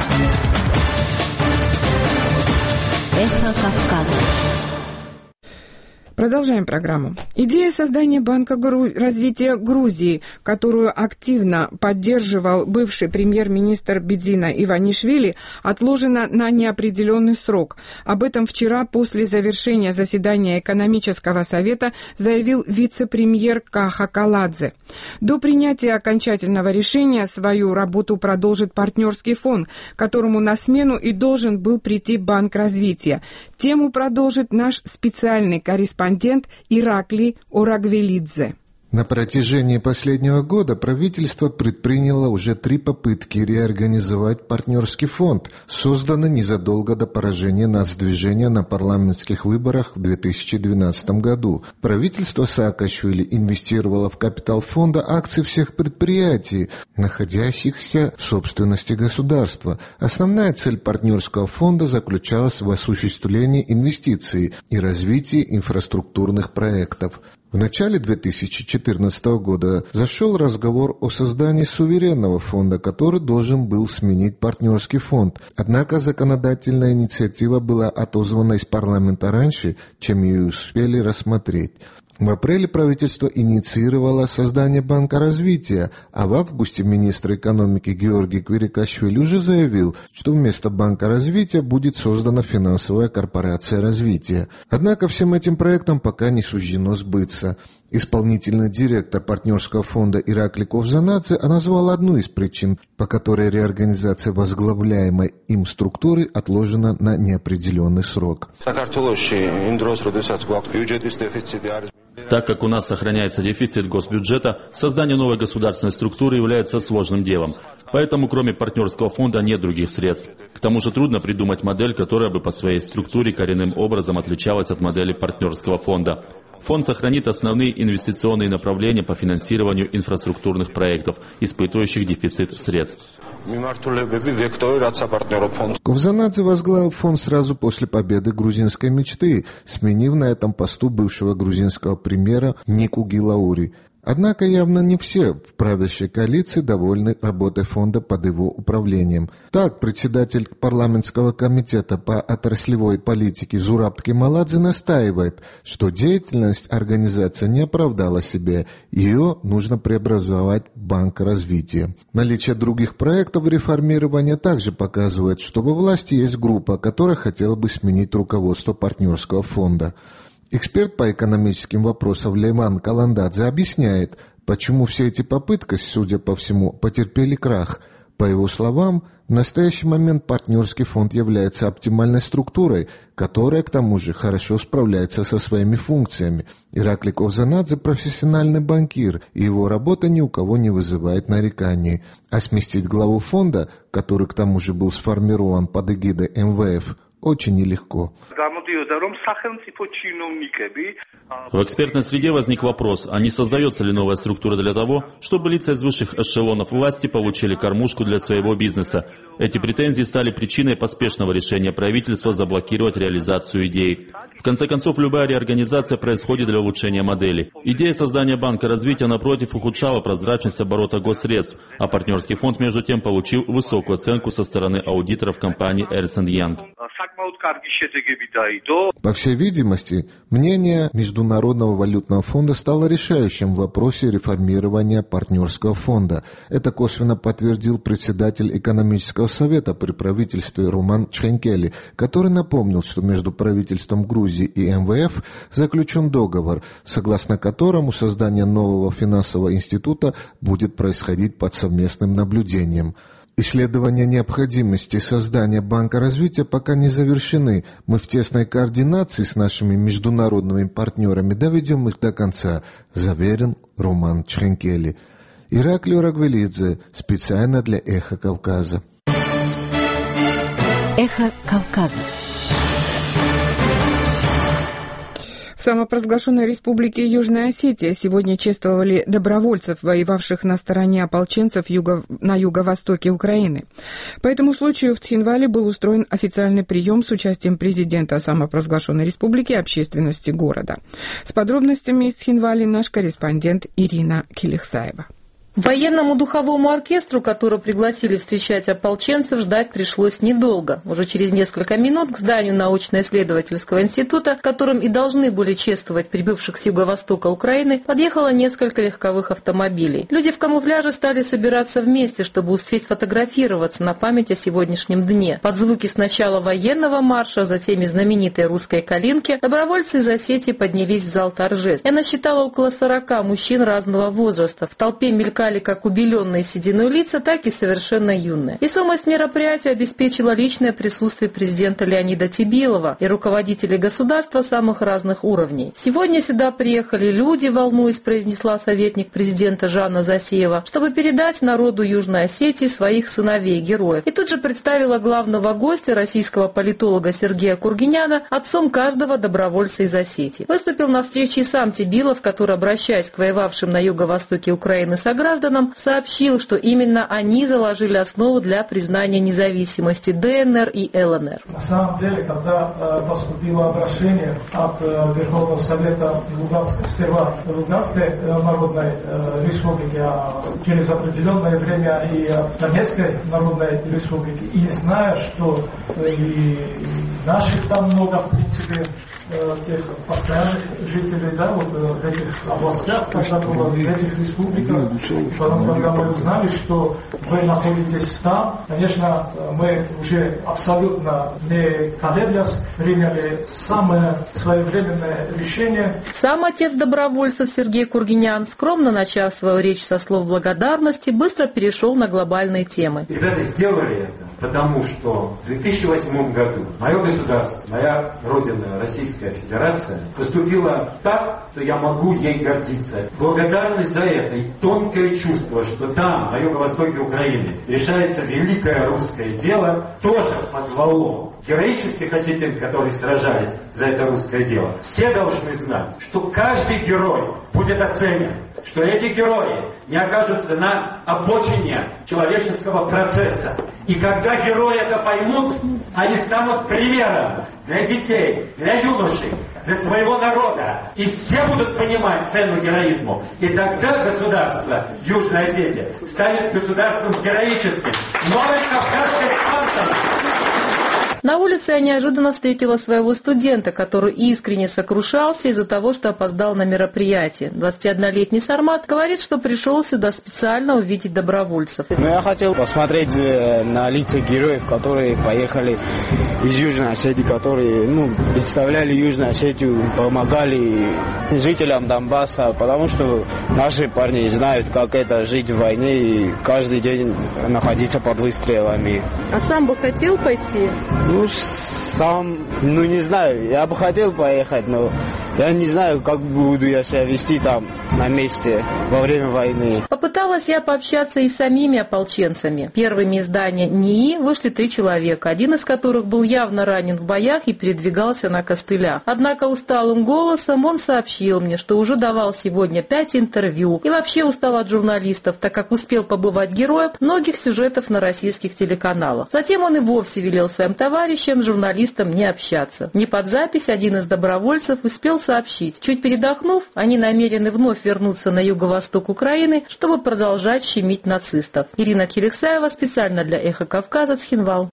Эхо Кавказа. Продолжаем программу. Идея создания Банка Гру... развития Грузии, которую активно поддерживал бывший премьер-министр Бедзина Иванишвили, отложена на неопределенный срок. Об этом вчера после завершения заседания экономического совета заявил вице-премьер Каха Каладзе. До принятия окончательного решения свою работу продолжит партнерский фонд, которому на смену и должен был прийти Банк развития. Тему продолжит наш специальный корреспондент Иракли Орагвелидзе. На протяжении последнего года правительство предприняло уже три попытки реорганизовать партнерский фонд, созданный незадолго до поражения нацдвижения на парламентских выборах в две тысячи двенадцатом году. Правительство Саакашвили инвестировало в капитал фонда акции всех предприятий, находящихся в собственности государства. Основная цель партнерского фонда заключалась в осуществлении инвестиций и развитии инфраструктурных проектов. В начале две тысячи четырнадцатого года зашел разговор о создании суверенного фонда, который должен был сменить партнерский фонд. Однако законодательная инициатива была отозвана из парламента раньше, чем ее успели рассмотреть. В апреле правительство инициировало создание Банка развития, а в августе министр экономики Георгий Квирикашвили уже заявил, что вместо Банка развития будет создана финансовая корпорация развития. Однако всем этим проектам пока не суждено сбыться. Исполнительный директор партнерского фонда Иракли Ковзанадзе назвал одну из причин, по которой реорганизация возглавляемой им структуры отложена на неопределенный срок. Так как у нас сохраняется дефицит госбюджета, создание новой государственной структуры является сложным делом. Поэтому кроме партнерского фонда нет других средств. К тому же трудно придумать модель, которая бы по своей структуре коренным образом отличалась от модели партнерского фонда. Фонд сохранит основные инвестиционные направления по финансированию инфраструктурных проектов, испытывающих дефицит средств. Ковзанадзе возглавил фонд сразу после победы грузинской мечты, сменив на этом посту бывшего грузинского премьера Нику Гилаури. Однако явно не все в правящей коалиции довольны работой фонда под его управлением. Так, председатель парламентского комитета по отраслевой политике Зураб Кемаладзе настаивает, что деятельность организации не оправдала себя, ее нужно преобразовать в Банк развития. Наличие других проектов реформирования также показывает, что во власти есть группа, которая хотела бы сменить руководство партнерского фонда. Эксперт по экономическим вопросам Лейман Каландадзе объясняет, почему все эти попытки, судя по всему, потерпели крах. По его словам, в настоящий момент партнерский фонд является оптимальной структурой, которая, к тому же, хорошо справляется со своими функциями. Иракли Ковзанадзе – профессиональный банкир, и его работа ни у кого не вызывает нареканий. А сместить главу фонда, который, к тому же, был сформирован под эгидой эм вэ эф, очень нелегко. В экспертной среде возник вопрос, а не создается ли новая структура для того, чтобы лица из высших эшелонов власти получили кормушку для своего бизнеса. Эти претензии стали причиной поспешного решения правительства заблокировать реализацию идеи. В конце концов, любая реорганизация происходит для улучшения модели. Идея создания Банка развития, напротив, ухудшала прозрачность оборота госсредств, а партнерский фонд, между тем, получил высокую оценку со стороны аудиторов компании Эрнст энд Янг. По всей видимости, мнение Международного валютного фонда стало решающим в вопросе реформирования партнерского фонда. Это косвенно подтвердил председатель экономического совета при правительстве Роман Чхенкели, который напомнил, что между правительством Грузии и эм вэ эф заключен договор, согласно которому создание нового финансового института будет происходить под совместным наблюдением. Исследования необходимости создания Банка развития пока не завершены. Мы в тесной координации с нашими международными партнерами доведем их до конца, заверил Роман Чхенкели. Иракли Орагвелидзе, специально для «Эхо Кавказа». «Эхо Кавказа». В самопровозглашенной республике Южная Осетия сегодня чествовали добровольцев, воевавших на стороне ополченцев юго... на юго-востоке Украины. По этому случаю в Цхинвале был устроен официальный прием с участием президента самопровозглашенной республики и общественности города. С подробностями из Цхинвали наш корреспондент Ирина Килихсаева. Военному духовому оркестру, который пригласили встречать ополченцев, ждать пришлось недолго. Уже через несколько минут к зданию научно-исследовательского института, которым и должны были чествовать прибывших с юго-востока Украины, подъехало несколько легковых автомобилей. Люди в камуфляже стали собираться вместе, чтобы успеть сфотографироваться на память о сегодняшнем дне. Под звуки сначала военного марша, затем и знаменитой русской калинки, добровольцы из Осетии поднялись в зал торжеств. Я насчитала около сорока мужчин разного возраста. В толпе мелькали стали как убеленные сединой лица, так и совершенно юные. Весомость мероприятия обеспечила личное присутствие президента Леонида Тибилова и руководителей государства самых разных уровней. Сегодня сюда приехали люди, волнуясь, произнесла советник президента Жанна Засеева, чтобы передать народу Южной Осетии своих сыновей-героев. И тут же представила главного гостя, российского политолога Сергея Кургиняна, отцом каждого добровольца из Осетии. Выступил на встрече и сам Тибилов, который, обращаясь к воевавшим на юго-востоке Украины согражданам, сообщил, что именно они заложили основу для признания независимости ДНР и ЛНР. На самом деле, когда э, поступило обращение от э, Верховного Совета Луганска, сперва Луганской э, Народной э, Республики, а через определенное время и от Донецкой Народной Республики, и зная, что э, и наших там много, в принципе, тех постоянных жителей, да, вот в этих областях, когда было, в этих республиках. Потом, когда мы узнали, что вы находитесь там, конечно, мы уже абсолютно не колеблясь приняли самое своевременное решение. Сам отец добровольцев Сергей Кургинян, скромно начав свою речь со слов благодарности, быстро перешел на глобальные темы. Ребята сделали это, потому что в две тысячи восьмом году мое государство, моя родина, Российская Федерация, поступила так, что я могу ей гордиться. Благодарность за это и тонкое чувство, что там, на юго-востоке Украины, решается великое русское дело, тоже позвало героических осетин, которые сражались за это русское дело. Все должны знать, что каждый герой будет оценен, что эти герои не окажутся на обочине человеческого процесса. И когда герои это поймут, они станут примером для детей, для юношей, для своего народа. И все будут понимать цену героизму. И тогда государство Южной Осетии станет государством героическим, новой Кавказской Спартой. На улице я неожиданно встретила своего студента, который искренне сокрушался из-за того, что опоздал на мероприятие. двадцатиоднолетний Сармат говорит, что пришел сюда специально увидеть добровольцев. Ну, я хотел посмотреть на лица героев, которые поехали из Южной Осетии, которые ну, представляли Южную Осетию, помогали жителям Донбасса, потому что наши парни знают, как это жить в войне и каждый день находиться под выстрелами. А сам бы хотел пойти? Ну, сам, ну не знаю, я бы хотел поехать, но я не знаю, как буду я себя вести там на месте во время войны. Попыталась я пообщаться и с самими ополченцами. Первыми из здания НИИ вышли три человека, один из которых был явно ранен в боях и передвигался на костылях. Однако усталым голосом он сообщил мне, что уже давал сегодня пять интервью и вообще устал от журналистов, так как успел побывать героем многих сюжетов на российских телеканалах. Затем он и вовсе велел своим товарищам, журналистам, не общаться. Не под запись один из добровольцев успел сообщить. Чуть передохнув, они намерены вновь вернуться на юго-восток Украины, чтобы продолжать щемить нацистов. Ирина Кириксаева специально для «Эхо Кавказа», Цхинвал.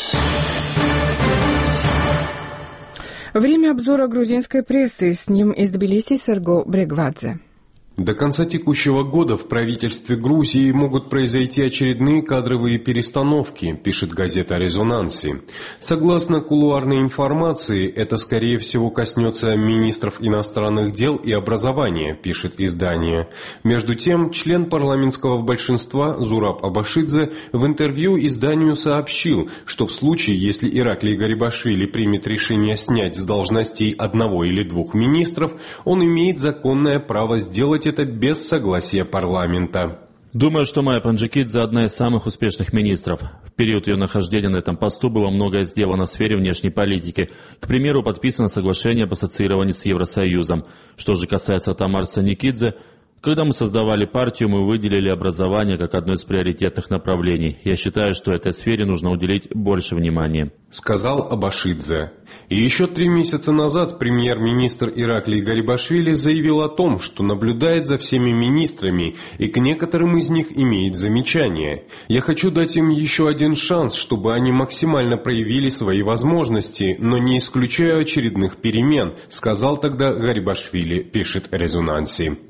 Время обзора грузинской прессы. С ним из Тбилиси Серго Брегвадзе. До конца текущего года в правительстве Грузии могут произойти очередные кадровые перестановки, пишет газета «Резонанси». Согласно кулуарной информации, это, скорее всего, коснется министров иностранных дел и образования, пишет издание. Между тем, член парламентского большинства Зураб Абашидзе в интервью изданию сообщил, что в случае, если Ираклий Гарибашвили примет решение снять с должностей одного или двух министров, он имеет законное право сделать это без согласия парламента. Думаю, что Майя Панджикидзе одна из самых успешных министров. В период ее нахождения на этом посту было многое сделано в сфере внешней политики. К примеру, подписано соглашение об ассоциировании с Евросоюзом. Что же касается Тамар Саникидзе, когда мы создавали партию, мы выделили образование как одно из приоритетных направлений. Я считаю, что этой сфере нужно уделить больше внимания. Сказал Абашидзе. И еще три месяца назад премьер-министр Ираклий Гарибашвили заявил о том, что наблюдает за всеми министрами и к некоторым из них имеет замечания. «Я хочу дать им еще один шанс, чтобы они максимально проявили свои возможности, но не исключаю очередных перемен», сказал тогда Гарибашвили, пишет «Резонанси».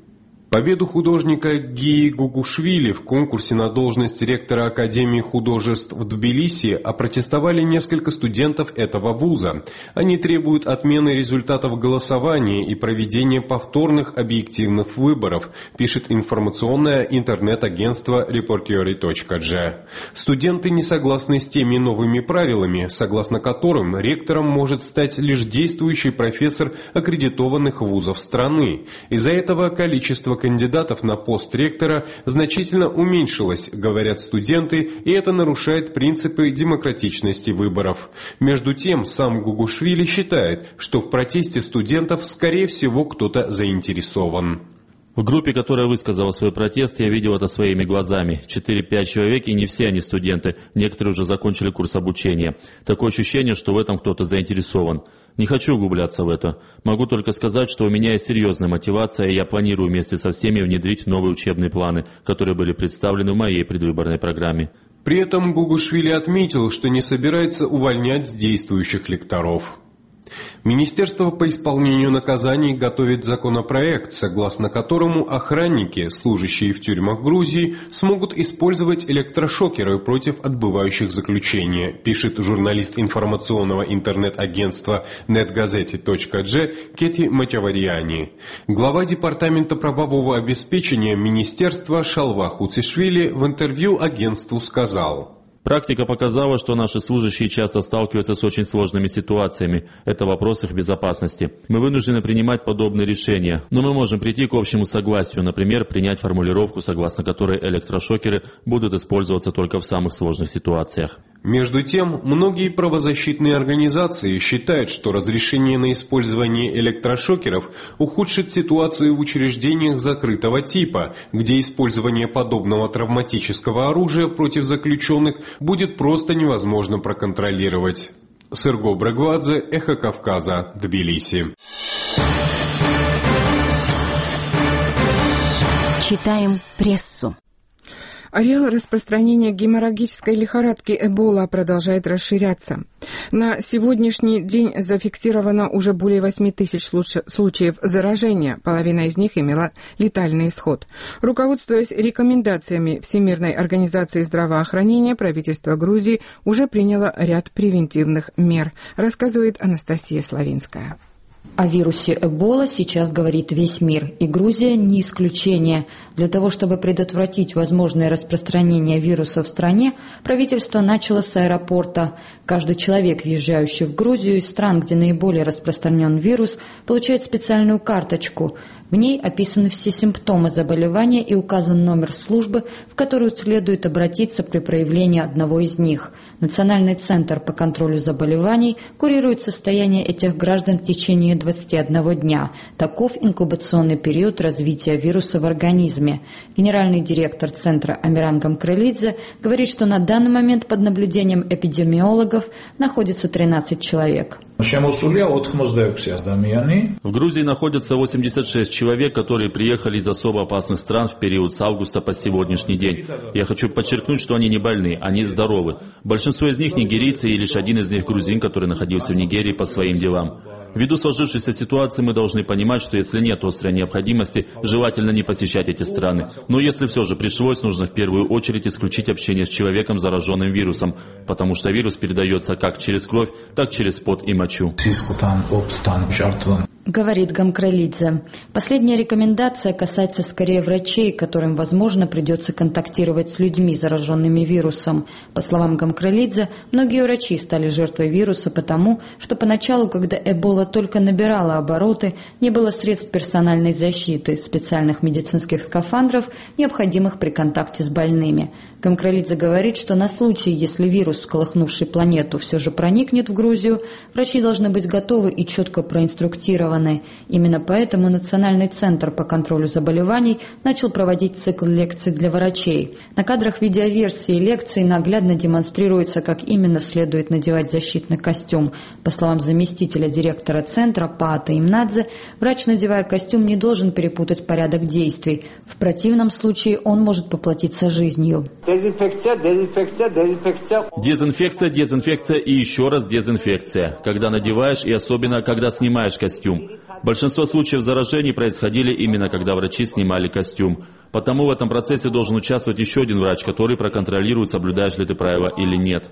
Победу художника Гии Гугушвили в конкурсе на должность ректора Академии художеств в Тбилиси опротестовали несколько студентов этого вуза. Они требуют отмены результатов голосования и проведения повторных объективных выборов, пишет информационное интернет-агентство репортеры точка джи. Студенты не согласны с теми новыми правилами, согласно которым ректором может стать лишь действующий профессор аккредитованных вузов страны. Из-за этого количество кандидатов на пост ректора значительно уменьшилось, говорят студенты, и это нарушает принципы демократичности выборов. Между тем, сам Гугушвили считает, что в протесте студентов, скорее всего, кто-то заинтересован. В группе, которая высказала свой протест, я видел это своими глазами. четыре-пять человек, и не все они студенты. Некоторые уже закончили курс обучения. Такое ощущение, что в этом кто-то заинтересован. Не хочу углубляться в это. Могу только сказать, что у меня есть серьезная мотивация, и я планирую вместе со всеми внедрить новые учебные планы, которые были представлены в моей предвыборной программе. При этом Гугушвили отметил, что не собирается увольнять действующих лекторов. Министерство по исполнению наказаний готовит законопроект, согласно которому охранники, служащие в тюрьмах Грузии, смогут использовать электрошокеры против отбывающих заключения, пишет журналист информационного интернет-агентства нетгазети точка джи Кети Матявариани. Глава департамента правового обеспечения министерства Шалва Хуцишвили в интервью агентству сказал: Практика показала, что наши служащие часто сталкиваются с очень сложными ситуациями. Это вопрос их безопасности. Мы вынуждены принимать подобные решения, но мы можем прийти к общему согласию, например, принять формулировку, согласно которой электрошокеры будут использоваться только в самых сложных ситуациях. Между тем, многие правозащитные организации считают, что разрешение на использование электрошокеров ухудшит ситуацию в учреждениях закрытого типа, где использование подобного травматического оружия против заключенных будет просто невозможно проконтролировать. Сырго Брагвадзе, Эхо Кавказа, Тбилиси. Читаем прессу. Ареал распространения геморрагической лихорадки Эбола продолжает расширяться. На сегодняшний день зафиксировано уже более восьми тысяч случаев заражения. Половина из них имела летальный исход. Руководствуясь рекомендациями Всемирной организации здравоохранения, правительство Грузии уже приняло ряд превентивных мер, рассказывает Анастасия Славинская. О вирусе Эбола сейчас говорит весь мир, и Грузия не исключение. Для того, чтобы предотвратить возможное распространение вируса в стране, правительство начало с аэропорта. Каждый человек, въезжающий в Грузию из стран, где наиболее распространен вирус, получает специальную карточку. В ней описаны все симптомы заболевания и указан номер службы, в которую следует обратиться при проявлении одного из них. Национальный центр по контролю заболеваний курирует состояние этих граждан в течение двадцати одного дня. Таков инкубационный период развития вируса в организме. Генеральный директор центра Амиран Гамкрелидзе говорит, что на данный момент под наблюдением эпидемиологов находится тринадцать человек. В Грузии находятся восемьдесят шесть человек, которые приехали из особо опасных стран в период с августа по сегодняшний день. Я хочу подчеркнуть, что они не больны, они здоровы. Большинство из них нигерийцы и лишь один из них грузин, который находился в Нигерии по своим делам. Ввиду сложившейся ситуации мы должны понимать, что если нет острой необходимости, желательно не посещать эти страны. Но если все же пришлось, нужно в первую очередь исключить общение с человеком, зараженным вирусом, потому что вирус передается как через кровь, так через пот и мочу. Говорит Гамкрелидзе. Последняя рекомендация касается скорее врачей, которым, возможно, придется контактировать с людьми, зараженными вирусом. По словам Гамкрелидзе, многие врачи стали жертвой вируса потому, что поначалу, когда Эбола только набирала обороты, не было средств персональной защиты, специальных медицинских скафандров, необходимых при контакте с больными. Гамкрелидзе говорит, что на случай, если вирус, всколыхнувший планету, все же проникнет в Грузию, врачи должны быть готовы и четко проинструктированы. Именно поэтому Национальный центр по контролю заболеваний начал проводить цикл лекций для врачей. На кадрах видеоверсии лекций наглядно демонстрируется, как именно следует надевать защитный костюм. По словам заместителя директора центра Паата Имнадзе, врач, надевая костюм, не должен перепутать порядок действий. В противном случае он может поплатиться жизнью. Дезинфекция, дезинфекция, дезинфекция. Дезинфекция, дезинфекция и еще раз дезинфекция. Когда надеваешь и особенно, когда снимаешь костюм. костюм. Большинство случаев заражений происходили именно когда врачи снимали костюм. Потому в этом процессе должен участвовать еще один врач, который проконтролирует, соблюдаешь ли ты правила или нет.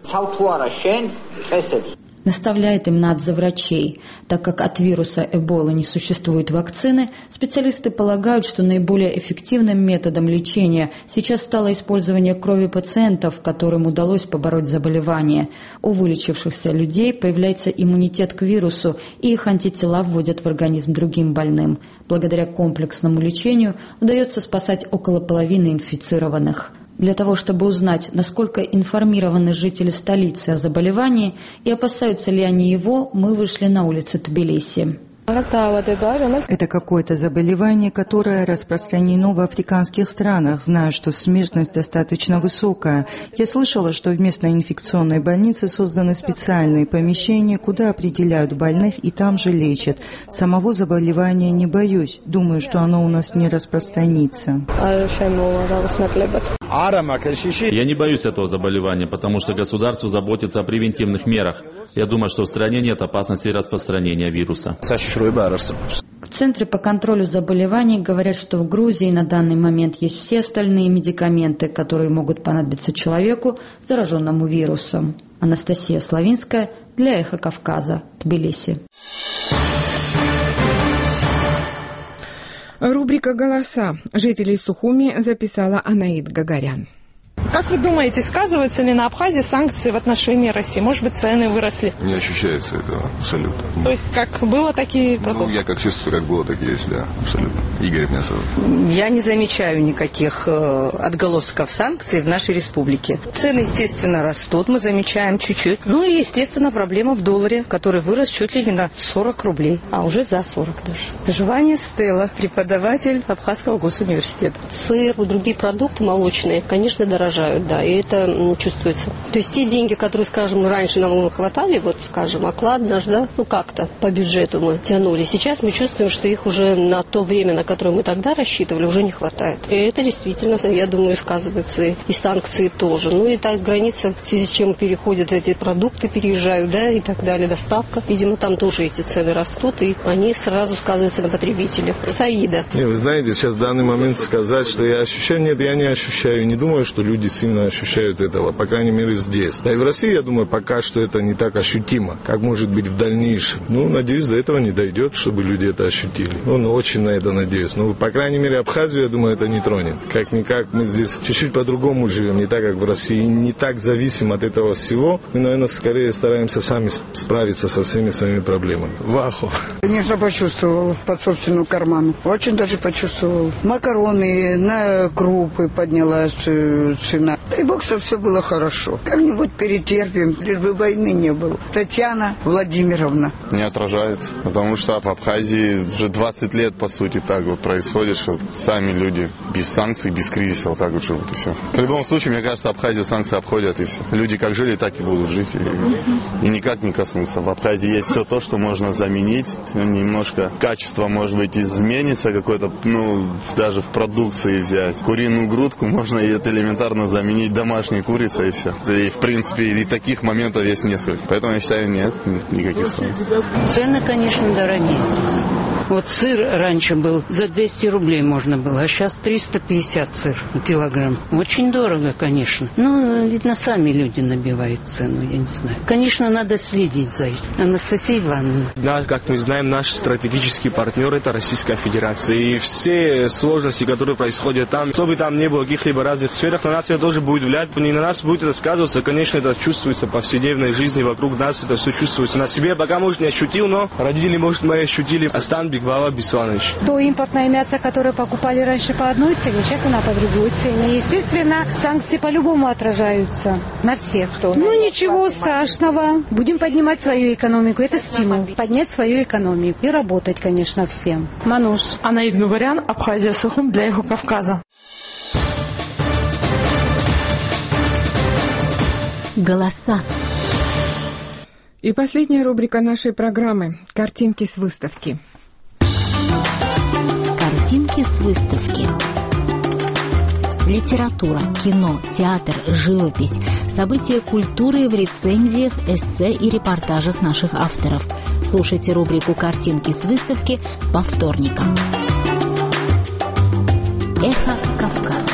Наставляет им надзор врачей. Так как от вируса Эбола не существует вакцины, специалисты полагают, что наиболее эффективным методом лечения сейчас стало использование крови пациентов, которым удалось побороть заболевание. У вылечившихся людей появляется иммунитет к вирусу, и их антитела вводят в организм другим больным. Благодаря комплексному лечению удается спасать около половины инфицированных. Для того, чтобы узнать, насколько информированы жители столицы о заболевании и опасаются ли они его, мы вышли на улицы Тбилиси. Это какое-то заболевание, которое распространено в африканских странах. Знаю, что смертность достаточно высокая. Я слышала, что в местной инфекционной больнице созданы специальные помещения, куда определяют больных и там же лечат. Самого заболевания не боюсь. Думаю, что оно у нас не распространится. Я не боюсь этого заболевания, потому что государство заботится о превентивных мерах. Я думаю, что в стране нет опасности распространения вируса. В Центре по контролю заболеваний говорят, что в Грузии на данный момент есть все остальные медикаменты, которые могут понадобиться человеку, зараженному вирусом. Анастасия Славинская для «Эхо Кавказа», Тбилиси. Рубрика «Голоса» жителей Сухуми записала Анаид Гагарян. Как вы думаете, сказываются ли на Абхазии санкции в отношении России? Может быть, цены выросли? Не ощущается этого абсолютно. То есть, как было, так и продолжится? Ну, я как чувствую, как было, так и есть, да, абсолютно. Игорь Мясов. Я не замечаю никаких э, отголосков санкций в нашей республике. Цены, естественно, растут, мы замечаем чуть-чуть. Ну и, естественно, проблема в долларе, который вырос чуть ли не на сорок рублей, а уже за сорок даже. Желание Стелла, преподаватель Абхазского госуниверситета. Сыр и другие продукты молочные, конечно, дорожают. Да, и это чувствуется. То есть те деньги, которые, скажем, раньше нам хватали, вот, скажем, оклад наш, да, ну как-то по бюджету мы тянули. Сейчас мы чувствуем, что их уже на то время, на которое мы тогда рассчитывали, уже не хватает. И это действительно, я думаю, сказывается. И санкции тоже. Ну и так граница, в связи с чем переходят эти продукты, переезжают, да, и так далее, доставка. Видимо, там тоже эти цены растут, и они сразу сказываются на потребителях. Саида. Не, вы знаете, сейчас в данный момент сказать, что я ощущаю, нет, я не ощущаю. Не думаю, что люди сильно ощущают этого, по крайней мере здесь. Да и в России, я думаю, пока что это не так ощутимо, как может быть в дальнейшем. Ну, надеюсь, до этого не дойдет, чтобы люди это ощутили. Ну, очень на это надеюсь. Но, по крайней мере, Абхазию, я думаю, это не тронет. Как-никак мы здесь чуть-чуть по-другому живем, не так, как в России, не так зависим от этого всего. Мы, наверное, скорее стараемся сами справиться со всеми своими проблемами. Вахо. Конечно, почувствовал под собственную карману. Очень даже почувствовал. Макароны, на крупы поднялась цена. Дай бог, чтобы все было хорошо. Как-нибудь перетерпим, лишь бы войны не было. Татьяна Владимировна. Не отражает, потому что в Абхазии уже двадцать лет, по сути, так вот происходит, что сами люди без санкций, без кризиса вот так вот живут и все. В любом случае, мне кажется, Абхазию санкции обходят и все. Люди как жили, так и будут жить и, и никак не коснутся. В Абхазии есть все то, что можно заменить. Немножко качество, может быть, изменится какое-то, ну, даже в продукции взять. Куриную грудку можно и это элементарно заменить домашней курицей и все. И, в принципе, и таких моментов есть несколько. Поэтому я считаю, нет никаких санкций. Цены, конечно, дорогие здесь. Вот сыр раньше был за двести рублей можно было, а сейчас триста пятьдесят сыр килограмм. Очень дорого, конечно. Ну, видно, сами люди набивают цену, я не знаю. Конечно, надо следить за этим. Анастасия Ивановна. Да, как мы знаем, наш стратегический партнер – это Российская Федерация. И все сложности, которые происходят там, чтобы там не было каких-либо разных сферах, на нас это тоже будет влиять, не на нас будет это сказываться. Конечно, это чувствуется в повседневной жизни, вокруг нас это все чувствуется. На себе пока, может, не ощутил, но родители, может, мои ощутили. Астан Бигвала Бесланович. То импортное мясо, которое покупали раньше по одной цене, сейчас она по другой цене. Естественно, санкции по-любому отражаются на всех. Ну, ничего страшного. Будем поднимать свою экономику. Это стимул. Поднять свою экономику. И работать, конечно, всем. Мануш. Анаид Гагарян, Абхазия, Сухум для «Эхо Кавказа». Голоса. И последняя рубрика нашей программы – «Картинки с выставки». Картинки с выставки. Литература, кино, театр, живопись, события культуры в рецензиях, эссе и репортажах наших авторов. Слушайте рубрику «Картинки с выставки» по вторникам. Эхо Кавказа.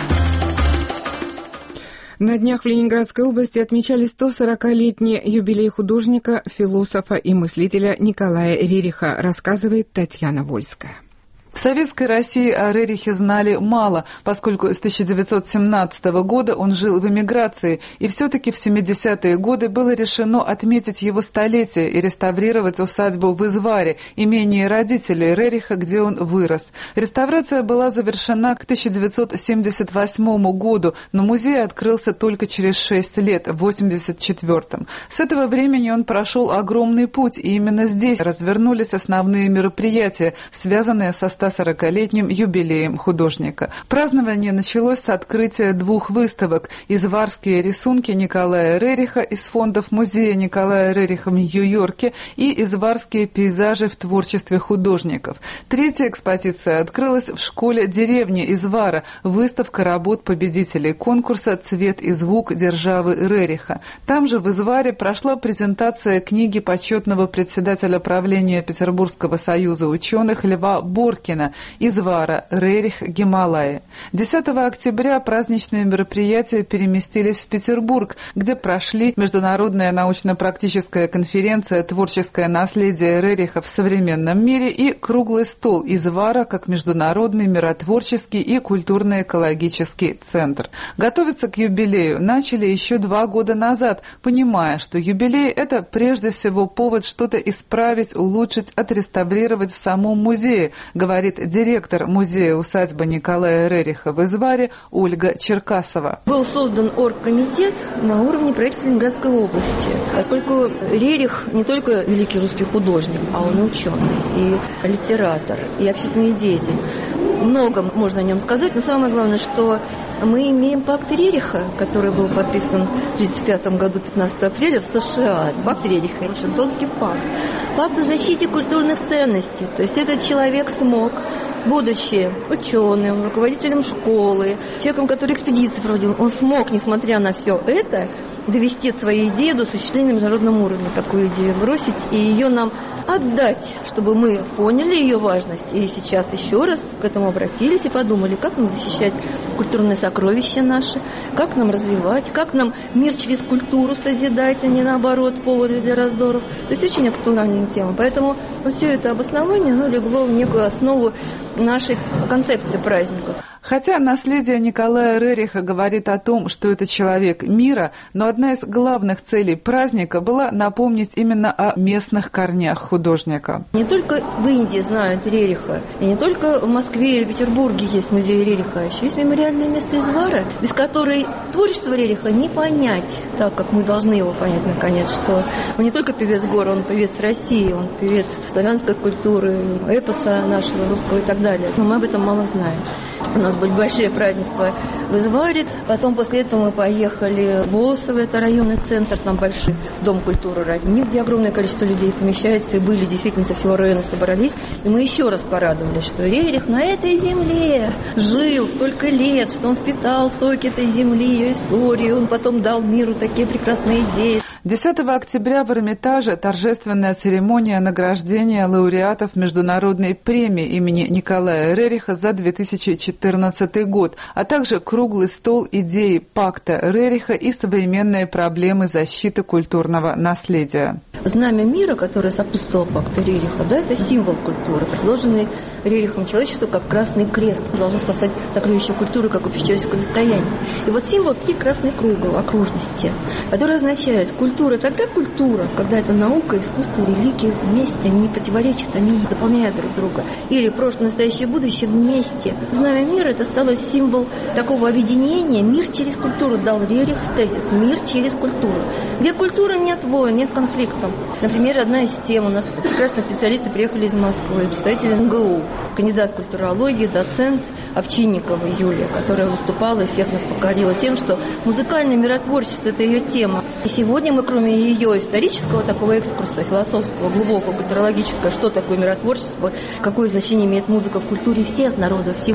На днях в Ленинградской области отмечали сто сорокалетний юбилей художника, философа и мыслителя Николая Рериха, рассказывает Татьяна Вольская. В советской России о Рерихе знали мало, поскольку с тысяча девятьсот семнадцатого года он жил в эмиграции, и все-таки в семидесятые годы было решено отметить его столетие и реставрировать усадьбу в Изваре, имении родителей Рериха, где он вырос. Реставрация была завершена к тысяча девятьсот семьдесят восьмому году, но музей открылся только через шесть лет, в восемьдесят четвёртом. С этого времени он прошел огромный путь, и именно здесь развернулись основные мероприятия, связанные со ста сорокалетним юбилеем художника. Празднование началось с открытия двух выставок: «Изварские рисунки Николая Рериха» из фондов музея Николая Рериха в Нью-Йорке и «Изварские пейзажи в творчестве художников». Третья экспозиция открылась в школе деревни Извара, выставка работ победителей конкурса «Цвет и звук державы Рериха». Там же в Изваре прошла презентация книги почетного председателя правления Петербургского союза ученых Льва Боркина «Извара. Рерих. Гималаи». десятого октября праздничные мероприятия переместились в Петербург, где прошли международная научно-практическая конференция «Творческое наследие Рериха в современном мире» и круглый стол «Извара как международный миротворческий и культурно-экологический центр». Готовиться к юбилею начали еще два года назад, понимая, что юбилей – это прежде всего повод что-то исправить, улучшить, отреставрировать в самом музее, говорит директор музея-усадьбы Николая Рериха в Изваре Ольга Черкасова. Был создан оргкомитет на уровне правительства Ленинградской области, поскольку Рерих не только великий русский художник, а он и ученый, и литератор, и общественный деятель. Много можно о нем сказать, но самое главное, что мы имеем пакт Рериха, который был подписан в тысяча девятьсот тридцать пятом году пятнадцатого апреля в США. Пакт Рериха, Вашингтонский пакт. Пакт о защите культурных ценностей. То есть этот человек смог, будучи ученым, руководителем школы, человеком, который экспедиции проводил, он смог, несмотря на все это, довести свои идеи до осуществления на международном уровне, такую идею бросить и ее нам отдать, чтобы мы поняли ее важность. И сейчас еще раз к этому обратились и подумали, как нам защищать культурные сокровища наши, как нам развивать, как нам мир через культуру созидать, а не наоборот, поводы для раздоров. То есть очень актуальная тема. Поэтому вот все это обоснование, оно легло в некую основу нашей концепции праздников. Хотя наследие Николая Рериха говорит о том, что это человек мира, но одна из главных целей праздника была напомнить именно о местных корнях художника. Не только в Индии знают Рериха, и не только в Москве или Петербурге есть музей Рериха, а еще есть мемориальное место Извара, без которой творчество Рериха не понять, так как мы должны его понять наконец, что он не только певец гор, он певец России, он певец славянской культуры, эпоса нашего русского и так далее. Но мы об этом мало знаем. У нас были большие празднества в Изваре. Потом после этого мы поехали в Волосово, это районный центр, там большой дом культуры Родник, где огромное количество людей помещается. И были действительно со всего района собрались. И мы еще раз порадовались, что Рерих на этой земле жил столько лет, что он впитал соки этой земли, ее историю. Он потом дал миру такие прекрасные идеи. десятого октября в Эрмитаже торжественная церемония награждения лауреатов международной премии имени Николая Рериха за две тысячи четырнадцатый год, а также круглый стол идей пакта Рериха и современные проблемы защиты культурного наследия. Знамя мира, которое сопутствовало пакту Рериха, да, это символ культуры, предложенный Рерихом человечеству как красный крест, должен спасать сокровища культуры как общечеловеческое достояние. И вот символ такие красные круги, окружности, которые означают культура, тогда культура, когда это наука, искусство, религия вместе, они не противоречат, они дополняют друг друга. Или прошлое, настоящее, будущее вместе. Знамя мира это стало символ такого объединения. Мир через культуру дал Рерих тезис. Мир через культуру. Где культура нет войн, нет конфликтов. Например, одна из тем, у нас прекрасные специалисты приехали из Москвы, представители эн гэ у, кандидат культурологии, доцент Овчинникова Юлия, которая выступала и всех нас покорила тем, что музыкальное миротворчество – это ее тема. И сегодня мы, кроме ее исторического такого экскурса, философского, глубокого, культурологического, что такое миротворчество, какое значение имеет музыка в культуре всех народов, всего мира,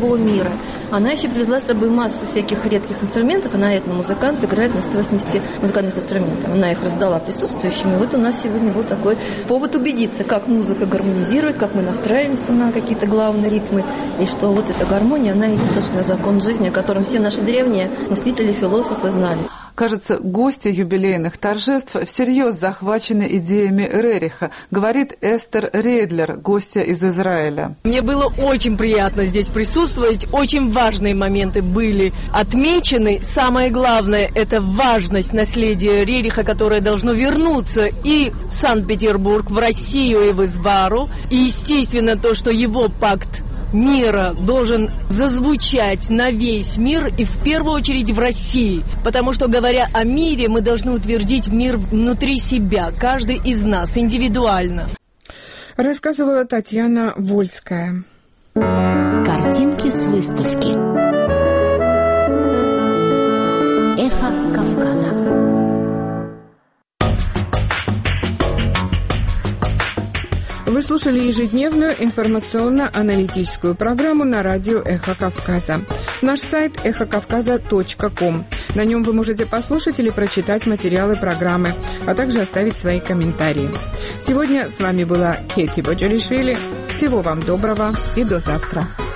край. Она еще привезла с собой массу всяких редких инструментов. Она этномузыкант, играет на сто восьмидесяти музыкальных инструментах. Она их раздала присутствующим. И вот у нас сегодня был такой повод убедиться, как музыка гармонизирует, как мы настраиваемся на какие-то главные ритмы. И что вот эта гармония, она и есть, собственно, закон жизни, о котором все наши древние мыслители, философы знали. Кажется, гости юбилейных торжеств всерьез захвачены идеями Рериха, говорит Эстер Рейдлер, гостья из Израиля. Мне было очень приятно здесь присутствовать. Очень важные моменты были отмечены. Самое главное – это важность наследия Рериха, которое должно вернуться и в Санкт-Петербург, в Россию и в Извару. И, естественно, то, что его пакт мира должен зазвучать на весь мир и в первую очередь в России. Потому что, говоря о мире, мы должны утвердить мир внутри себя, каждый из нас, индивидуально. Рассказывала Татьяна Вольская. Картинки с выставки. Эхо Кавказа. Вы слушали ежедневную информационно-аналитическую программу на радио «Эхо Кавказа». Наш сайт эхо кавказа точка ком. На нем вы можете послушать или прочитать материалы программы, а также оставить свои комментарии. Сегодня с вами была Кетти Боджелишвили. Всего вам доброго и до завтра.